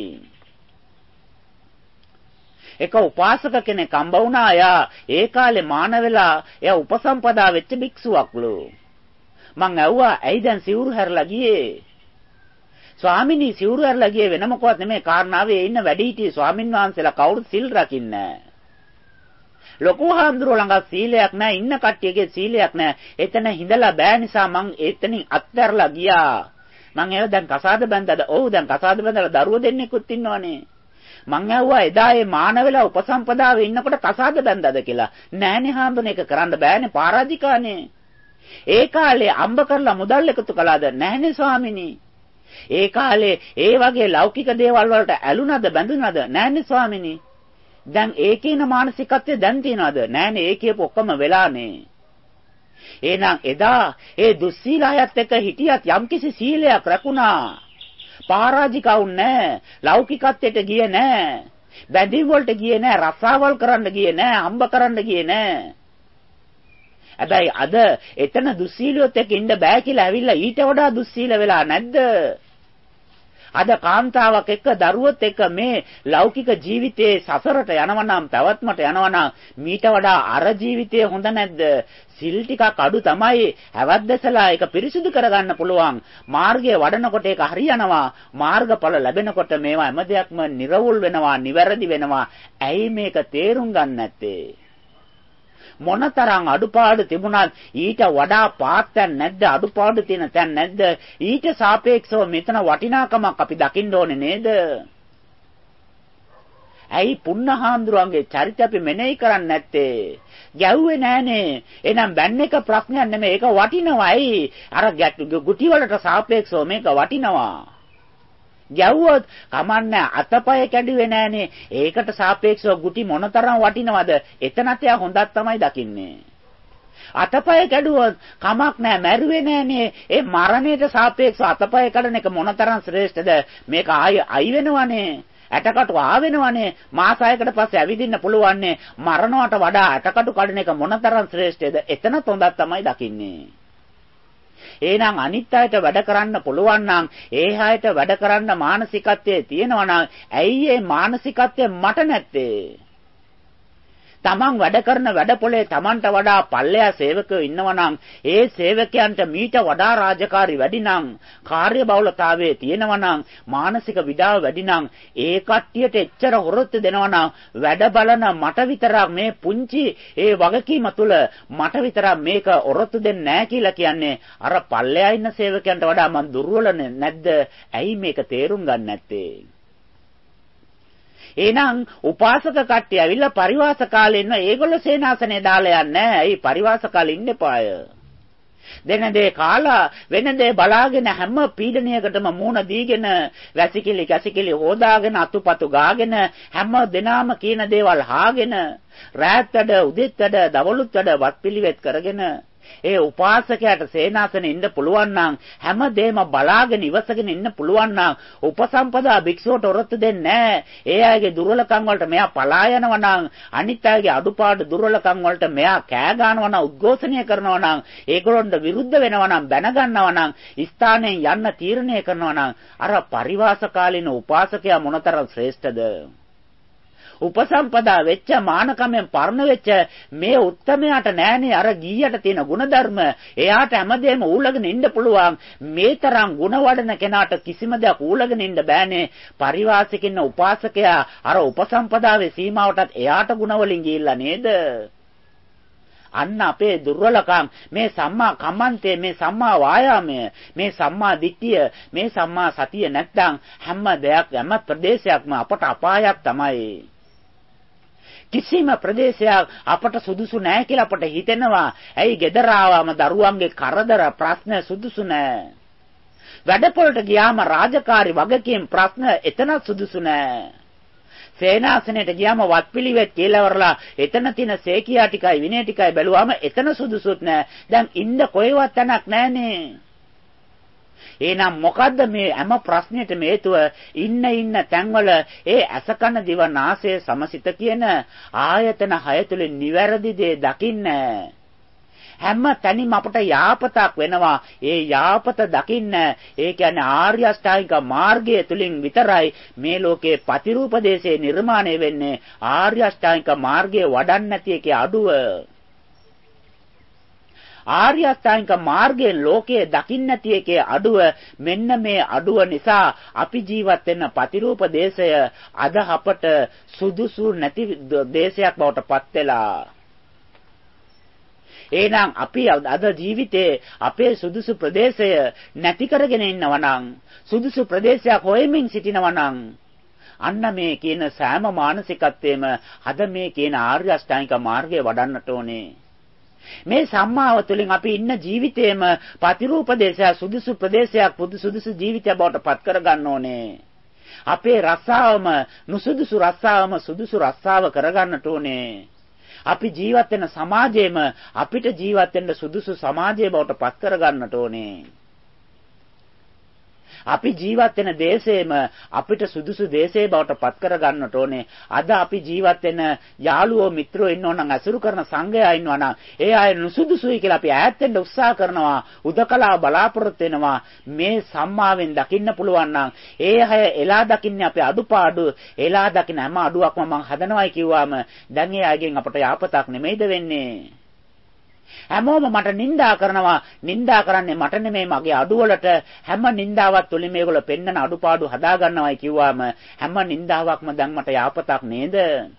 එක උපාසක කෙනෙක් හම්බ වුණා. ඒ කාලේ මාන වෙලා එයා උපසම්පදා වෙච්ච භික්ෂුවක්ලු. මං ඇහුවා ඇයි දැන් සිවුරු හැරලා ගියේ? ස්වාමිනී සිවුරු හැරලා ගියේ වෙන මොකවත් නෙමෙයි. කාරණාවේ ඉන්න වැඩිහිටිය ස්වාමින් වහන්සේලා කවුරුත් සිල් රකින්නේ නැහැ. ලොකු හාමුදුරුවෝ ළඟ සීලයක් නැහැ, ඉන්න කට්ටියගේ සීලයක් නැහැ. එතන හිඳලා බෑ නිසා මං එතනින් අත්හැරලා ගියා. මං එහෙම දැන් කසාද බැඳලාද? ඔව් දැන් කසාද බැඳලා දරුවෝ දෙන්නෙකුත් ඉන්නවනේ. මං ඇහුවා එදා ඒ මාන වෙලා උපසම්පදාවේ ඉන්නකොට කසාද බැඳලාද කියලා. නෑනේ හාමුදුරනේ ඒක කරන්න බෑනේ පරාජිකානේ. ඒ කාලේ අම්බ කරලා මුදල් එකතු කළාද? නෑනේ ස්වාමිනී. ඒ කාලේ ඒ වගේ ලෞකික දේවල් වලට ඇලුනද බැඳුනද? නෑනේ ස්වාමිනී. දැන් ඒකේන මානසිකත්වය දැන් තියනවාද? නෑනේ ඒ කියපු ඔක්කොම වෙලානේ. එහෙනම් එදා ඒ දුස්සීල අයත් එක්ක හිටියත් යම්කිසි සීලයක් රැකුණා. පරාජිකවුන් නැහැ. ලෞකිකත්වයට ගියේ නැහැ. බැඳීම් වලට ගියේ නැහැ. රස්සාවල් කරන්න ගියේ නැහැ. හම්බ කරන්න ගියේ නැහැ. හැබැයි අද එතන දුස්සීලියොත් එක්ක ඉන්න බෑ කියලා ඇවිල්ලා ඊට වඩා දුස්සීල වෙලා නැද්ද? අද කාන්තාවක් එක්ක දරුවොත් එක්ක මේ ලෞකික ජීවිතයේ සසරට යනවා නම් පැවැත්මට යනවා නම් මීට වඩා අර ජීවිතය හොඳ නැද්ද? සිල් ටිකක් අඩු තමයි හැවද්දසලා ඒක පිරිසිදු කරගන්න පුළුවන්. මාර්ගය වඩනකොට ඒක හරියනවා. මාර්ගඵල ලැබෙනකොට මේවා හැම දෙයක්ම නිර්වුල් වෙනවා, නිවැරදි වෙනවා. ඇයි මේක තේරුම් ගන්න නැත්තේ? මොනතරම් අඩුපාඩු තිබුණත් ඊට වඩා පාත්තක් නැද්ද? අඩුපාඩු තියෙන තැන් නැද්ද? ඊට සාපේක්ෂව මෙතන වටිනාකමක් අපි දකින්න ඕනේ නේද? ඇයි පුන්නහාඳුරන්ගේ චරිත අපි මෙනෙහි කරන්නේ නැත්තේ? ගැව්වේ නෑනේ. එහෙනම් බැන්න එක ප්‍රශ්නයක් නෙමෙයි. ඒක වටිනවයි. අර ගුටි වලට සාපේක්ෂව මේක වටිනවා. ගැව්වොත් කමන්නේ අතපය කැඩුවේ නෑනේ. ඒකට සාපේක්ෂව ගුටි මොනතරම් වටිනවද? එතනත් එයා හොඳක් තමයි දකින්නේ. අතපය කැඩුවොත් කමක් නෑ, මැරුවේ නෑනේ. ඒ මරණයට සාපේක්ෂව අතපය කඩන එක මොනතරම් ශ්‍රේෂ්ඨද? මේක අයි වෙනවනේ. ඇටකටු ආවෙනවනේ. මාස 6කට පස්සේ ඇවිදින්න පුළුවන්නේ. මරණයට වඩා ඇටකටු කඩන එක මොනතරම් ශ්‍රේෂ්ඨද? එතනත් හොඳක් තමයි දකින්නේ. එහෙනම් අනිත් අයට වැඩ කරන්න පුළුවන් නම් ඒ අයට වැඩ කරන්න මානසිකත්වයේ තියෙනවා නම් ඇයි මේ මානසිකත්වය මට නැත්තේ? තමන් වැඩ කරන වැඩපොලේ තමන්ට වඩා පල්ලෙයා සේවකයෝ ඉන්නවා නම් ඒ සේවකයන්ට මීට වඩා රාජකාරි වැඩි නම් කාර්යබහුලතාවයේ තියෙනවා නම් මානසික විඩාව වැඩි නම් ඒ කට්ටියට එච්චර හොරොත්තු දෙනවා නම් වැඩ බලන මට විතරක් මේ පුංචි ඒ වගකීම තුල මට විතරක් මේක හොරොත්තු දෙන්නේ නැහැ කියලා කියන්නේ අර පල්ලෙයා ඉන්න සේවකයන්ට වඩා මං දුර්වල නැද්ද? ඇයි මේක තේරුම් ගන්න නැත්තේ? එහෙනම් උපාසක කට්ටිය ඇවිල්ලා පරිවාස කාලේ ඉන්න ඒගොල්ලෝ සේනාසනේ දාලා යන්නේ නැහැ. ඇයි පරිවාස කාලේ ඉන්න එපාය? දෙන දේ කාලා වෙන දේ බලාගෙන හැම පීඩනයකටම මූණ දීගෙන වැසිකිලි කැසිකිලි හොදාගෙන අතුපතු ගාගෙන හැම දිනාම කියන දේවල් හාගෙන රාත් වැඩ උදෙත් වැඩ දවලුත් වැඩ වත්පිළිවෙත් කරගෙන ඒ උපාසකයාට සේනාසනේ ඉන්න පුළුවන් නම් හැමදේම බලාගෙන ඉවසගෙන ඉන්න පුළුවන් නම් උපසම්පදා භික්ෂුවට ඔරොත්තු දෙන්නේ නැහැ. ඒ අයගේ දුර්වලකම් වලට මෙයා පලා යනවා නම් අනිත් අයගේ අඩුපාඩු දුර්වලකම් වලට මෙයා කෑ ගන්නවා නම් උද්ඝෝෂණය කරනවා නම් ඒගොල්ලන්ට විරුද්ධ වෙනවා නම් බැන ගන්නවා නම් ස්ථානයෙන් යන්න තීරණය කරනවා නම් අර පරිවාස කාලින උපාසකයා මොනතරම් ශ්‍රේෂ්ඨද? උපසම්පදා වෙච්ච මානකමෙන් පරණ වෙච්ච මේ උත්තමයාට නෑනේ අර ගීයට තියෙන ಗುಣධර්ම. එයාට හැමදේම ඌලගෙන ඉන්න පුළුවන්. මේ තරම් ಗುಣ වඩන කෙනාට කිසිම දෙයක් ඌලගෙන ඉන්න බෑනේ. පරිවාසිකින්න උපාසකයා අර උපසම්පදාවේ සීමාවටත් එයාට ಗುಣ වලින් ගිහිල්ලා නේද? අන්න අපේ දුර්වලකම් මේ සම්මා කම්මන්තේ, මේ සම්මා වායාමය, මේ සම්මා දිට්ඨිය, මේ සම්මා සතිය නැත්නම් හැම දෙයක් හැම ප්‍රදේශයක්ම අපට අපායක් තමයි. කිසිම ප්‍රදේශයක් අපට සුදුසු නැහැ කියලා අපට හිතෙනවා. ඇයි ගෙදර ආවම දරුවන්ගේ කරදර ප්‍රශ්න සුදුසු නැහැ. වැඩපොළට ගියාම රාජකාරි වගකීම් ප්‍රශ්න එතනත් සුදුසු නැහැ. සේනාසනයට ගියාම වත්පිළිවෙත් කියලා වරලා එතන තියෙන සේකියා ටිකයි විනය ටිකයි බැලුවාම එතන සුදුසුත් නැහැ. දැන් ඉන්න කොහෙවත් තැනක් නැහනේ. එහෙනම් මොකද්ද මේ හැම ප්‍රශ්නෙටම හේතුව? ඉන්න තැන්වල ඒ අසකන දිව නාසය සමසිත කියන ආයතන 6 තුලින් නිවැරදි දේ දකින්න. හැම තැනින්ම අපට යාපතක් වෙනවා. ඒ යාපත දකින්න ඒ කියන්නේ ආර්ය අෂ්ටාංගික මාර්ගය තුලින් විතරයි මේ ලෝකේ ප්‍රතිරූපදේශේ නිර්මාණය වෙන්නේ. ආර්ය අෂ්ටාංගික මාර්ගයේ වඩන්නේ නැති එකේ අඩුව. ආර්ය අෂ්ටාංගික මාර්ගයෙන් ලෝකයේ දකින්න නැති එකේ අඩුව. මෙන්න මේ අඩුව නිසා අපි ජීවත් වෙන ප්‍රතිරූප දේශය අද අපට සුදුසු නැති දේශයක් බවට පත් වෙලා. එහෙනම් අපි අද ජීවිතේ අපේ සුදුසු ප්‍රදේශය නැති කරගෙන ඉන්නවා නම්, සුදුසු ප්‍රදේශයක් හොයමින් සිටිනවා නම් අන්න මේ කියන සෑම මානසිකත්වෙම අද මේ කියන ආර්ය අෂ්ටාංගික මාර්ගය වඩන්නට ඕනේ. මේ සම්මාව තුළින් අපි ඉන්න ජීවිතේම ප්‍රතිරූප දේශය සුදුසු ප්‍රදේශයක් සුදුසු ජීවිතයක් බවට පත් කරගන්න ඕනේ. අපේ රස්සාවම නුසුදුසු රස්සාවම සුදුසු රස්සාව කරගන්නට ඕනේ. අපි ජීවත් වෙන සමාජයේම අපිට ජීවත් වෙන්න සුදුසු සමාජය බවට පත් කරගන්නට ඕනේ. අපි ජීවත් වෙන දේශේම අපිට සුදුසු දේශේ බවට පත් කර ගන්නට ඕනේ. අද අපි ජීවත් වෙන යාළුවෝ මිත්‍රයෝ ඉන්නවනම් අසුරු කරන සංඝයා ඉන්නවනම් ඒ අය නුසුදුසුයි කියලා අපි ඈත් වෙන්න උත්සාහ කරනවා. උදකලා බලාපොරොත්තු වෙනවා. මේ සම්මාවෙන් දකින්න පුළුවන් නම් ඒ අය එලා දකින්නේ අපේ අඩුපාඩු. එලා දකින්න හැම අඩුවක්ම මං හදනවායි කිව්වාම දැන් ඒ අයගෙන් අපට යාපතක් නෙමෙයිද වෙන්නේ? හැමෝම මට නිඳා කරනවා. නිඳා කරන්නේ මට නෙමෙයි මගේ අඩුවලට. හැම නිඳාවක් තුලින් මේගොල්ලෝ පෙන්නන අඩුපාඩු හදා ගන්නවායි කිව්වාම හැම නිඳාවක්ම දැන් මට යාපතක් නේද?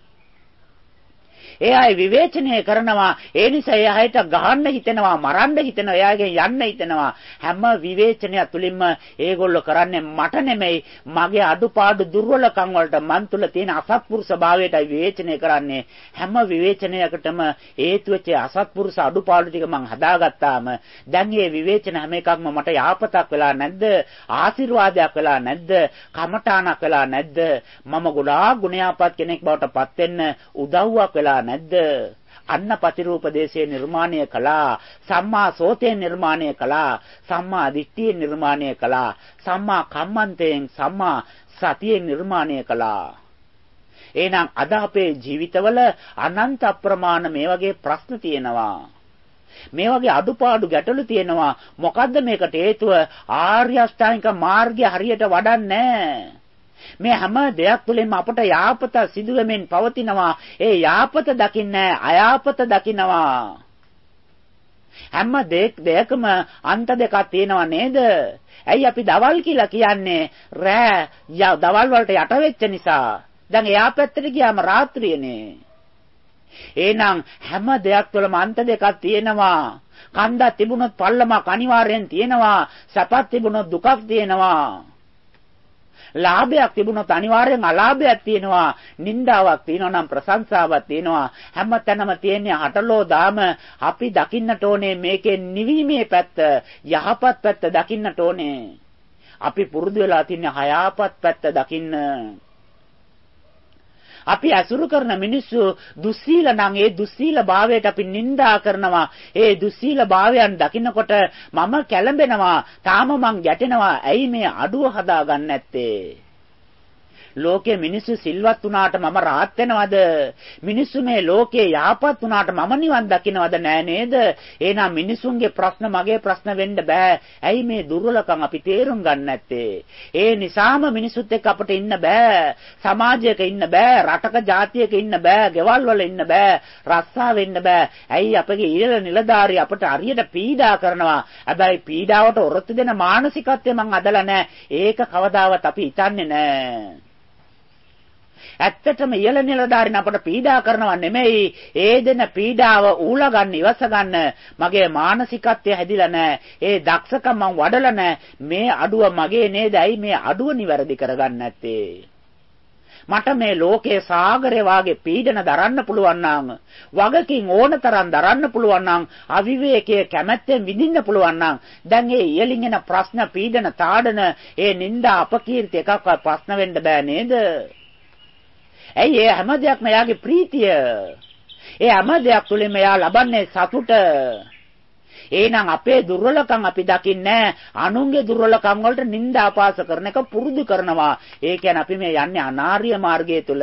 ඒ අය විවේචනය කරනවා. ඒ නිසා ඒ අයට ගහන්න හිතෙනවා, මරන්න හිතෙනවා, එයාගෙන් යන්න හිතෙනවා. හැම විවේචනය තුලින්ම ඒගොල්ලෝ කරන්නේ මට නෙමෙයි මගේ අඩුපාඩු දුර්වලකම් වලට මන් තුල තියෙන අසත්පුරුෂ භාවයටයි විවේචනය කරන්නේ. හැම විවේචනයකටම හේතු වෙච්ච අසත්පුරුෂ අඩුපාඩු ටික මං හදාගත්තාම දැන් මේ විවේචන හැම එකක්ම මට යාපතක් වෙලා නැද්ද? ආශිර්වාදයක් වෙලා නැද්ද? කමඨාණක් වෙලා නැද්ද? මම ගොඩාක් ගුණයාපත් කෙනෙක් බවට පත් වෙන්න උදව්වක් වෙලා නැද්ද? අන්න පතිරූප දේශයේ නිර්මාණය කළා. සම්මා සෝතේ නිර්මාණය කළා. සම්මා දිට්ඨිය නිර්මාණය කළා. සම්මා කම්මන්තයෙන් සම්මා සතිය නිර්මාණය කළා. එහෙනම් අද අපේ ජීවිතවල අනන්ත අප්‍රමාණ මේ වගේ ප්‍රශ්න තියෙනවා. මේ වගේ අඩුපාඩු ගැටලු තියෙනවා. මොකද්ද මේකට හේතුව? ආර්ය අෂ්ටාංගික මාර්ගය හරියට වඩන්නේ නැහැ. මේ හැම දෙයක් තුළින්ම අපට යාපත සිදු වෙමින් පවතිනවා. ඒ යාපත දකින්නේ අයාපත දකින්නවා. හැම දෙයකම අන්ත දෙකක් තියෙනවා නේද? ඇයි අපි දවල් කියලා කියන්නේ? රෑ දවල් වලට යට වෙච්ච නිසා. දැන් එයා පැත්තට ගියාම රාත්‍රියනේ. එහෙනම් හැම දෙයක් තුළම අන්ත දෙකක් තියෙනවා. කන්දක් තිබුණොත් පල්ලමක් අනිවාර්යෙන් තියෙනවා. සැපක් තිබුණොත් දුකක් තියෙනවා. ලාභයක් තිබුණොත් අනිවාර්යෙන් අලාභයක් තියෙනවා. නින්දාවක් තියෙනවා නම් ප්‍රශංසාවක් තියෙනවා. හැමතැනම තියෙන්නේ හටලෝ දාම. අපි දකින්නට ඕනේ මේකේ නිවීමේ පැත්ත, යහපත් පැත්ත දකින්නට ඕනේ. අපි පුරුදු වෙලා තින්නේ හයාපත් පැත්ත දකින්න. අපි අසුරු කරන මිනිස්සු දුස්සීල නම් ඒ දුස්සීල භාවයට අපි නිඳා කරනවා. ඒ දුස්සීල භාවයන් දකින්නකොට මම කැළඹෙනවා. තාම මං ගැටෙනවා. ඇයි මේ අඩුව හදාගන්නේ නැත්තේ? ලෝකයේ මිනිස්සු සිල්වත් වුණාට මම rahat වෙනවද? මිනිස්සු මේ ලෝකේ යහපත් වුණාට මම නිවන් දකින්නවද? නෑ නේද? එහෙනම් මිනිසුන්ගේ ප්‍රශ්න මගේ ප්‍රශ්න වෙන්න බෑ. ඇයි මේ දුර්වලකම් අපි තේරුම් ගන්න නැත්තේ? ඒ නිසාම මිනිසුත් එක්ක අපිට ඉන්න බෑ. සමාජයක ඉන්න බෑ. රටක ජාතියක ඉන්න බෑ. ගෙවල් වල ඉන්න බෑ. රස්සා වෙන්න බෑ. ඇයි අපගේ ඉහළ නිලධාරී අපට හරියට පීඩා කරනවා. හැබැයි පීඩාවට ඔරොත්තු දෙන මානසිකත්වය මං අදලා නෑ. ඒක කවදාවත් අපි හිතන්නේ නෑ. ඇත්තටම ඉහළ නිලධාරීන් අපට පීඩා කරනව නෙමෙයි. ඒ දෙන පීඩාව ඌලා ගන්න ඉවස ගන්න මගේ මානසිකත්වය හැදිලා නැහැ. ඒ දක්ෂකම් මම වඩලා නැහැ. මේ අඩුව මගේ නේද? ඇයි මේ අඩුව නිවැරදි කරගන්න නැත්තේ? මට මේ ලෝකයේ සාගරය වාගේ පීඩන දරන්න පුළුවන් නම්, වගකින් ඕනතරම් දරන්න පුළුවන් නම්, අවිවේකයේ කැමැත්තෙන් විඳින්න පුළුවන් නම්, දැන් මේ ඉයලින් එන ප්‍රශ්න, පීඩන, තාඩන, ඒ නිന്ദා, අපකීර්ති එකක්වත් ප්‍රශ්න වෙන්න බෑ නේද? ඇයි ඒ හැම දෙයක්ම එයාගේ ප්‍රීතිය. ඒ හැම දෙයක් තුළින්ම එයා ලබන්නේ සතුට. එහෙනම් අපේ දුර්වලකම් අපි දකින්නේ අනුන්ගේ දුර්වලකම් වලට නිନ୍ଦා ආපාස කරන එක පුරුදු කරනවා. ඒ කියන්නේ අපි මේ යන්නේ අනාර්ය මාර්ගය තුල.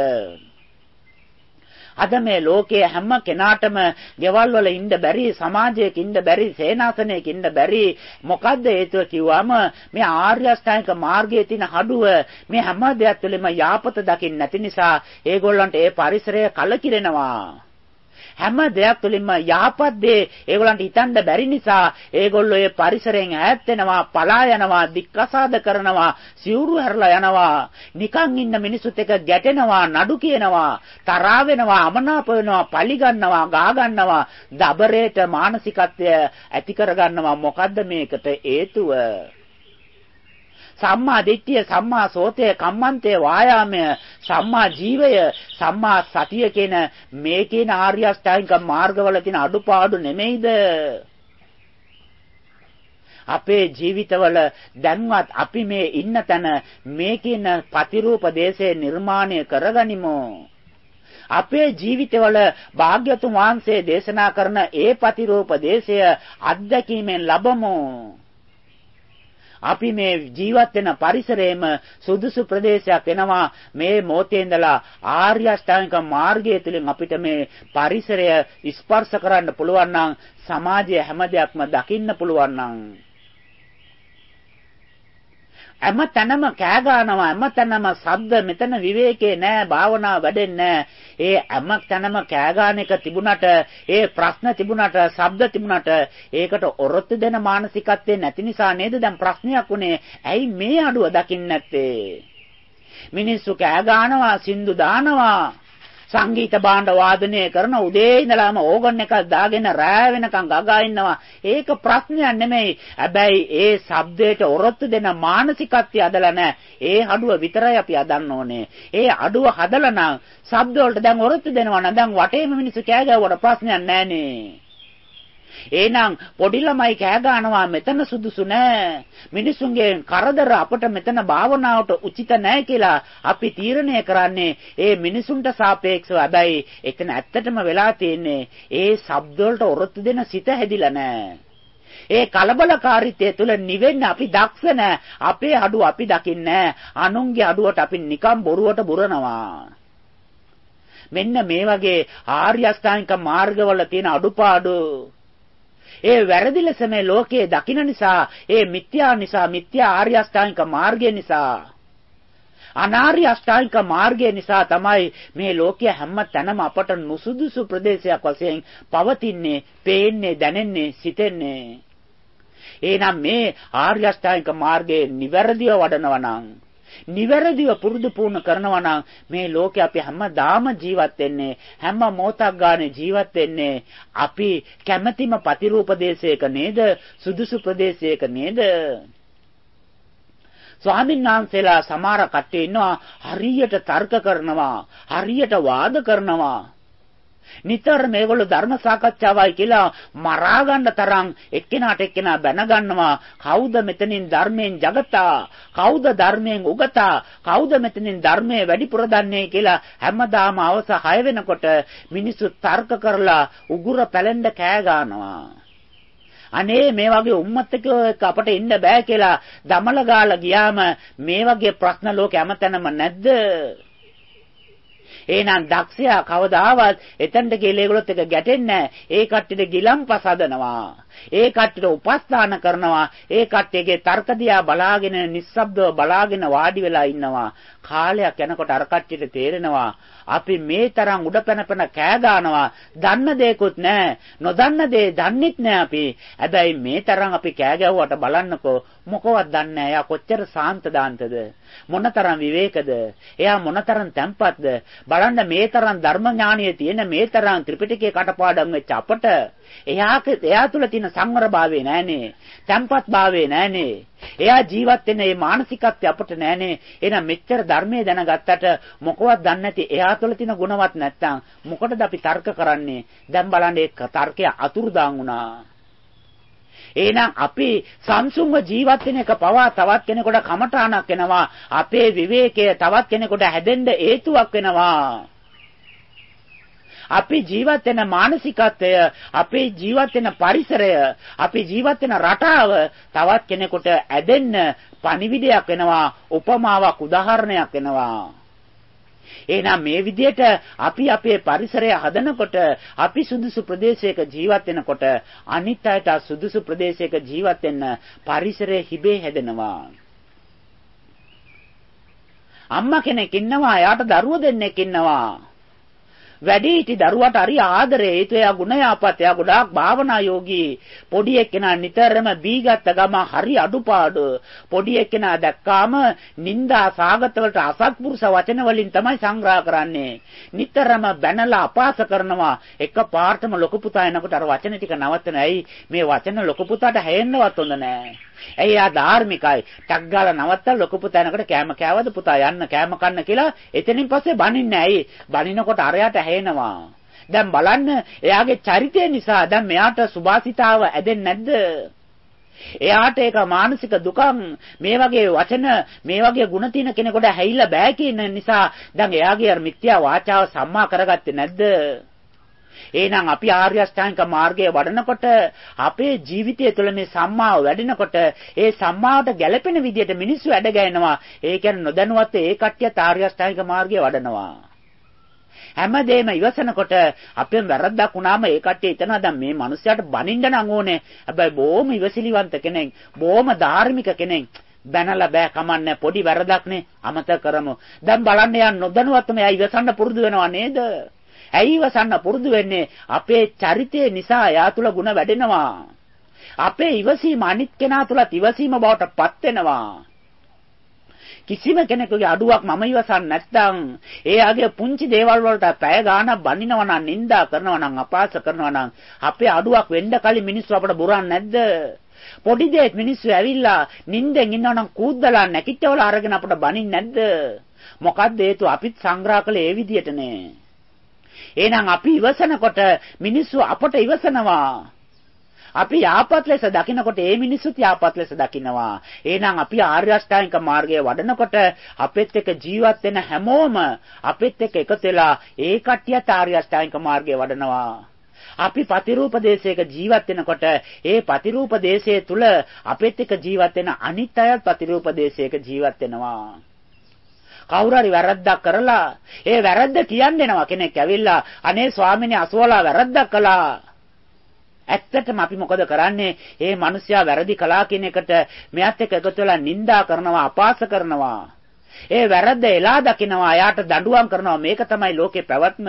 අද මේ ලෝකයේ හැම කෙනාටම ගෙවල් වල ඉන්න බැරි, සමාජයක ඉන්න බැරි, සේනාසනයක ඉන්න බැරි. මොකද්ද හේතුව කිව්වම මේ ආර්ය අෂ්ටාංගික මාර්ගයේ තියෙන හඩුව මේ හැම දෙයක් තුළම යාපත දකින්න නැති නිසා ඒගොල්ලන්ට ඒ පරිසරය කලකිරෙනවා. හැම දෙයක් තුළින්ම යහපත් දේ ඒගොල්ලන්ට හිතන්න බැරි නිසා ඒගොල්ලෝ ඒ පරිසරයෙන් ඈත් වෙනවා, පලා යනවා, දික්කසාද කරනවා, සිවුරු හැරලා යනවා, නිකන් ඉන්න මිනිසුත් එක්ක ගැටෙනවා, නඩු කියනවා, තරහා වෙනවා, අමනාප වෙනවා, පලි ගන්නවා, ගා ගන්නවා, දබරේට මානසිකත්වය ඇති කර ගන්නවා. මොකද්ද මේකට හේතුව? සම්මා දිට්ඨිය, සම්මා සෝතය, කම්මන්තේ, වායාමය, සම්මා ජීවය, සම්මා සතිය කියන මේ කියන ආර්ය අෂ්ටාංගික මාර්ගවල තියෙන අඩුපාඩු නෙමෙයිද? අපේ ජීවිතවල දැන්වත් අපි මේ ඉන්න තැන මේ කියන පතිරූප දේශේ නිර්මාණය කරගනිමු. අපේ ජීවිතවල භාග්‍යතුන් වහන්සේ දේශනා කරන ඒ පතිරූප දේශය අත්දැකීමෙන් ලබමු. අපි මේ ජීවත් වෙන පරිසරයේම සුදුසු ප්‍රදේශයක් වෙනවා. මේ මොහොතේ ඉඳලා ආර්ය අෂ්ටාංගික මාර්ගය තුළින් අපිට මේ පරිසරය ස්පර්ශ කරන්න පුළුවන් නම් සමාජයේ හැම දෙයක්ම දකින්න පුළුවන් නම් හැමතැනම කෑ ගන්නවා, හැමතැනම ශබ්ද, මෙතන විවේකේ නෑ, භාවනාව වැඩෙන්නේ නෑ. ඒ හැමතැනම කෑ ගන්න එක තිබුණට, ඒ ප්‍රශ්න තිබුණට, ශබ්ද තිබුණට ඒකට ඔරොත්තු දෙන මානසිකත්වයේ නැති නිසා නේද දැන් ප්‍රශ්නයක් උනේ. ඇයි මේ අඩුව දකින්නේ නැත්තේ? මිනිස්සු කෑ ගන්නවා, සින්දු දානවා, සංගීත භාණ්ඩ වාදනය කරන උදේ ඉඳලාම ඕගන් එකක් දාගෙන රෑ වෙනකන් ගගා ඉන්නවා. ඒක ප්‍රශ්නයක් නෙමෙයි. හැබැයි ඒ ශබ්දයට ඔරොත්තු දෙන මානසිකත්වය අදලා නැහැ. ඒ අඩුව විතරයි අපි හදන්න ඕනේ. ඒ අඩුව හදලා නම් ශබ්ද වලට දැන් ඔරොත්තු දෙනවා නම් දැන් වටේම මිනිස්සු කෑ ගැවුවට ප්‍රශ්නයක් නැහනේ. එහෙනම් පොඩි ළමයි කෑ ගන්නවා මෙතන සුදුසු නෑ. මිනිසුන්ගේ කරදර අපට මෙතන භාවනාවට උචිත නෑ කියලා අපි තීරණය කරන්නේ ඒ මිනිසුන්ට සාපේක්ෂව. හැබැයි එතන ඇත්තටම වෙලා තියෙන්නේ ඒ ශබ්ද වලට ඔරොත්තු දෙන සිත හැදිලා නෑ. ඒ කලබලකාරීත්වය තුළ නිවෙන්න අපි දක්ෂ නෑ. අපේ අඩුව අපි දකින්නේ නෑ. අනුන්ගේ අඩුවට අපි නිකම් බොරුවට බුරනවා. මෙන්න මේ වගේ ආර්ය අෂ්ටාංගික මාර්ගවල තියෙන අඩුපාඩු ඒ වැරදි ලෙස මේ ලෝකයේ දකින්න නිසා, ඒ මිත්‍යා නිසා, මිත්‍යා ආර්ය අෂ්ටාංගික මාර්ගය නිසා, අනාර්ය අෂ්ටාංගික මාර්ගය නිසා තමයි මේ ලෝකයේ හැම තැනම අපට නුසුදුසු ප්‍රදේශයක් වශයෙන් පවතින්නේ, පේන්නේ, දැනෙන්නේ, සිතෙන්නේ. එහෙනම් මේ ආර්ය අෂ්ටාංගික මාර්ගයේ නිවැරදිව වඩනවා නම්, නිවැරදිව පුරුදු පුහුණු කරනවා නම් මේ ලෝකේ අපි හැමදාම ජීවත් වෙන්නේ, හැම මොහොතක් ගානේ ජීවත් වෙන්නේ අපි කැමැතිම ප්‍රතිරූප දේශයක නේද, සුදුසු ප්‍රදේශයක නේද? ස්වාමීන් වහන්සේලා සමහර කට්ටිය ඉන්නවා හරියට තර්ක කරනවා, හරියට වාද කරනවා. නිතර මේගොල්ලෝ ධර්ම සාකච්ඡාවයි කියලා මරා ගන්න තරම් එක්කෙනාට එක්කෙනා බැන ගන්නවා. කවුද මෙතනින් ධර්මයෙන් జగතා? කවුද ධර්මයෙන් උගතා? කවුද මෙතනින් ධර්මයේ වැඩිපුර දන්නේ කියලා හැමදාම අවස 6 වෙනකොට මිනිස්සු තර්ක කරලා උගුර පැලෙන්න කෑ ගන්නවා. අනේ මේ වගේ උම්මත්තකෝ එක්ක අපට ඉන්න බෑ කියලා දමල ගාලා ගියාම මේ වගේ ප්‍රශ්න ලෝකෙ හැමතැනම නැද්ද? එහෙනම් දක්ෂයා කවදාවත් එතනට ගිහලා ඒගොල්ලොත් එක ගැටෙන්නේ නැහැ. ඒ කට්ටියට ගිලම්පස හදනවා. ඒ කට්ටියට උපස්ථාන කරනවා. ඒ කට්ටියගේ තර්ක දිහා බලාගෙන නිස්සබ්දව බලාගෙන වාඩි වෙලා ඉන්නවා. කාලයක් යනකොට අර කට්ටියට තේරෙනවා අපි මේ තරම් උඩ පැනපැන කෑ ගන්නවා. දන්න දෙයක්වත් නැහැ. නොදන්න දේ දන්නෙත් නැහැ අපි. හැබැයි මේ තරම් අපි කෑ ගැව්වට බලන්නකෝ මොකවත් දන්නේ නැහැ. එයා කොච්චර සාන්ත දාන්තද? මොනතරම් විවේකද? එයා මොනතරම් තැම්පත්ද? බලන්න මේ තරම් ධර්ම ඥානිය තියෙන මේ තරම් ත්‍රිපිටකයේ කටපාඩම් වෙච්ච අපට එයා තුල තියෙන සංවරභාවය නැහනේ. තැම්පත්භාවය නැහනේ. එයා ජීවත් වෙන මේ මානසිකත්වය අපට නැහනේ. එහෙනම් මෙච්චර ධර්මයේ දැනගත්තට මොකවත් දන්නේ නැති එයා තුල තියෙන ගුණවත් නැත්තම් මොකටද අපි තර්ක කරන්නේ? දැන් බලන්න ඒ තර්කය අතුරුදාන් වුණා. එහෙනම් අපි සංසුන්ව ජීවත් වෙන එක පවා තවත් කෙනෙකුට කමඨාණක් වෙනවා. අපේ විවේකය තවත් කෙනෙකුට හැදෙන්න හේතුවක් වෙනවා. අපි ජීවත් වෙන මානසිකත්වය, අපේ ජීවත් වෙන පරිසරය, අපි ජීවත් වෙන රටාව තවත් කෙනෙකුට ඇදෙන්න පණිවිඩයක් වෙනවා, උපමාවක්, උදාහරණයක් වෙනවා. එහෙනම් මේ විදිහට අපි අපේ පරිසරය හදනකොට, අපි සුදුසු ප්‍රදේශයක ජීවත් වෙනකොට අනිත් අයට සුදුසු ප්‍රදේශයක ජීවත් වෙන්න පරිසරය හිබේ හැදෙනවා. අම්මා කෙනෙක් ඉන්නවා, එයාට දරුවෝ දෙන්නෙක් ඉන්නවා. වැඩිහිටි දරුවාට හරි ආදරේ. ඒත් එයා ගුණයාපත්, එයා ගොඩාක් භාවනා යෝගී. පොඩි එක්කෙනා නිතරම බීගත්ත ගම හරි අඩුපාඩු. පොඩි එක්කෙනා දැක්කාම නිന്ദා සාගත වලට අසත්පුරුෂ වචන වලින් තමයි සංග්‍රහ කරන්නේ. නිතරම බැනලා අපහාස කරනවා. එක පාර්තම ලොකු පුතා එනකොට අර වචන ටික නවත්තන. ඇයි මේ වචන ලොකු පුතාට හැෙන්නවත් හොඳ නැහැ. ඇයි යා ධාර්මිකයි. ටක් ගාලා නවත්තලා ලොකු පුතා එනකොට කෑම කෑවද පුතා යන්න කෑම කන්න කියලා එතනින් පස්සේ බනින්නේ. ඇයි බනිනකොට අරයට හැෙනවා. දැන් බලන්න එයාගේ චරිතය නිසා දැන් මෙයාට සුභාසිතාව ඇදෙන්නේ නැද්ද? එයාට ඒක මානසික දුකක්. මේ වගේ වචන, මේ වගේ ಗುಣ තියෙන කෙනෙකුට හැයිලා බෑ කියන නිසා දැන් එයාගේ අර මිත්‍යා වාචාව සම්මා කරගත්තේ නැද්ද? එහෙනම් අපි ආර්ය අෂ්ටාංගික මාර්ගයේ වඩනකොට අපේ ජීවිතය තුළ මේ සම්මාව වැඩෙනකොට ඒ සම්මාවට ගැළපෙන විදිහට මිනිස්සු වැඩ ගන්නවා. ඒ කියන්නේ නොදැනුවත් ඒ කට්ටියත් ආර්ය අෂ්ටාංගික මාර්ගයේ වඩනවා. හැමදේම ඉවසනකොට අපෙන් වැරද්දක් වුණාම ඒ කට්ටිය හිතනවා දැන් මේ මිනිස්යාට බනින්න නම් ඕනේ. හැබැයි බොහොම ඉවසිලිවන්ත කෙනෙක්, බොහොම ධාර්මික කෙනෙක්. බැනලා බෑ කමන්නේ පොඩි වැරදක්නේ අමතක කරමු. දැන් බලන්න යන්න නොදැනුවත්වම එයා ඉවසන්න පුරුදු වෙනවා නේද? ඇයි ඉවසන්න පුරුදු වෙන්නේ? අපේ චරිතය නිසා එයා තුල ಗುಣ වැඩෙනවා. අපේ ඉවසීම අනිත් කෙනා තුලත් ඉවසීම බවට පත් වෙනවා. කිසිම කෙනෙකුගේ අඩුවක් මම ඉවසන්නේ නැත්නම් එයාගේ පුංචි දේවල් වලට පැය ගාණක් බනිනවා නම් නිඳා කරනවා නම් අපහාස කරනවා නම් අපේ අඩුවක් වෙන්න කලින් මිනිස්සු අපට බුරන්නේ නැද්ද? පොඩි දෙයක් මිනිස්සු ඇවිල්ලා නිින්දෙන් ඉන්නවනම් කූද්දලා නැකිටවල අරගෙන අපට බනින්නේ නැද්ද? මොකද්ද හේතුව? අපිත් සංග්‍රහ කළේ ඒ විදිහටනේ. එහෙනම් අපි ඉවසනකොට මිනිස්සු අපට ඉවසනවා. අපි යාපත් ලෙස දකිනකොට ඒ මිනිස්සුත් යාපත් ලෙස දකිනවා. එහෙනම් අපි ආර්ය අෂ්ටාංගික මාර්ගයේ වඩනකොට අපෙත් එක්ක ජීවත් වෙන හැමෝම අපෙත් එක්ක එකතු වෙලා ඒ කට්ටියත් ආර්ය අෂ්ටාංගික මාර්ගයේ වඩනවා. අපි පතිරූප දේශයක ජීවත් වෙනකොට ඒ පතිරූප දේශයේ තුල අපෙත් එක්ක ජීවත් වෙන අනිත් අයත් පතිරූප දේශයක ජීවත් වෙනවා. කවුරු හරි වැරද්දක් කරලා ඒ වැරද්ද කියන්න එනවා කෙනෙක් ඇවිල්ලා අනේ ස්වාමීනි අසවලා වැරද්දක් කළා. ඇත්තටම අපි මොකද කරන්නේ? ඒ මිනිස්සයා වැරදි කළා කියන එකට මෙයත් එක්ක එකතු වෙලා නිඳා කරනවා, අපහාස කරනවා. ඒ වැරද්ද එලා දකිනවා, එයාට දඬුවම් කරනවා. මේක තමයි ලෝකේ පැවැත්ම.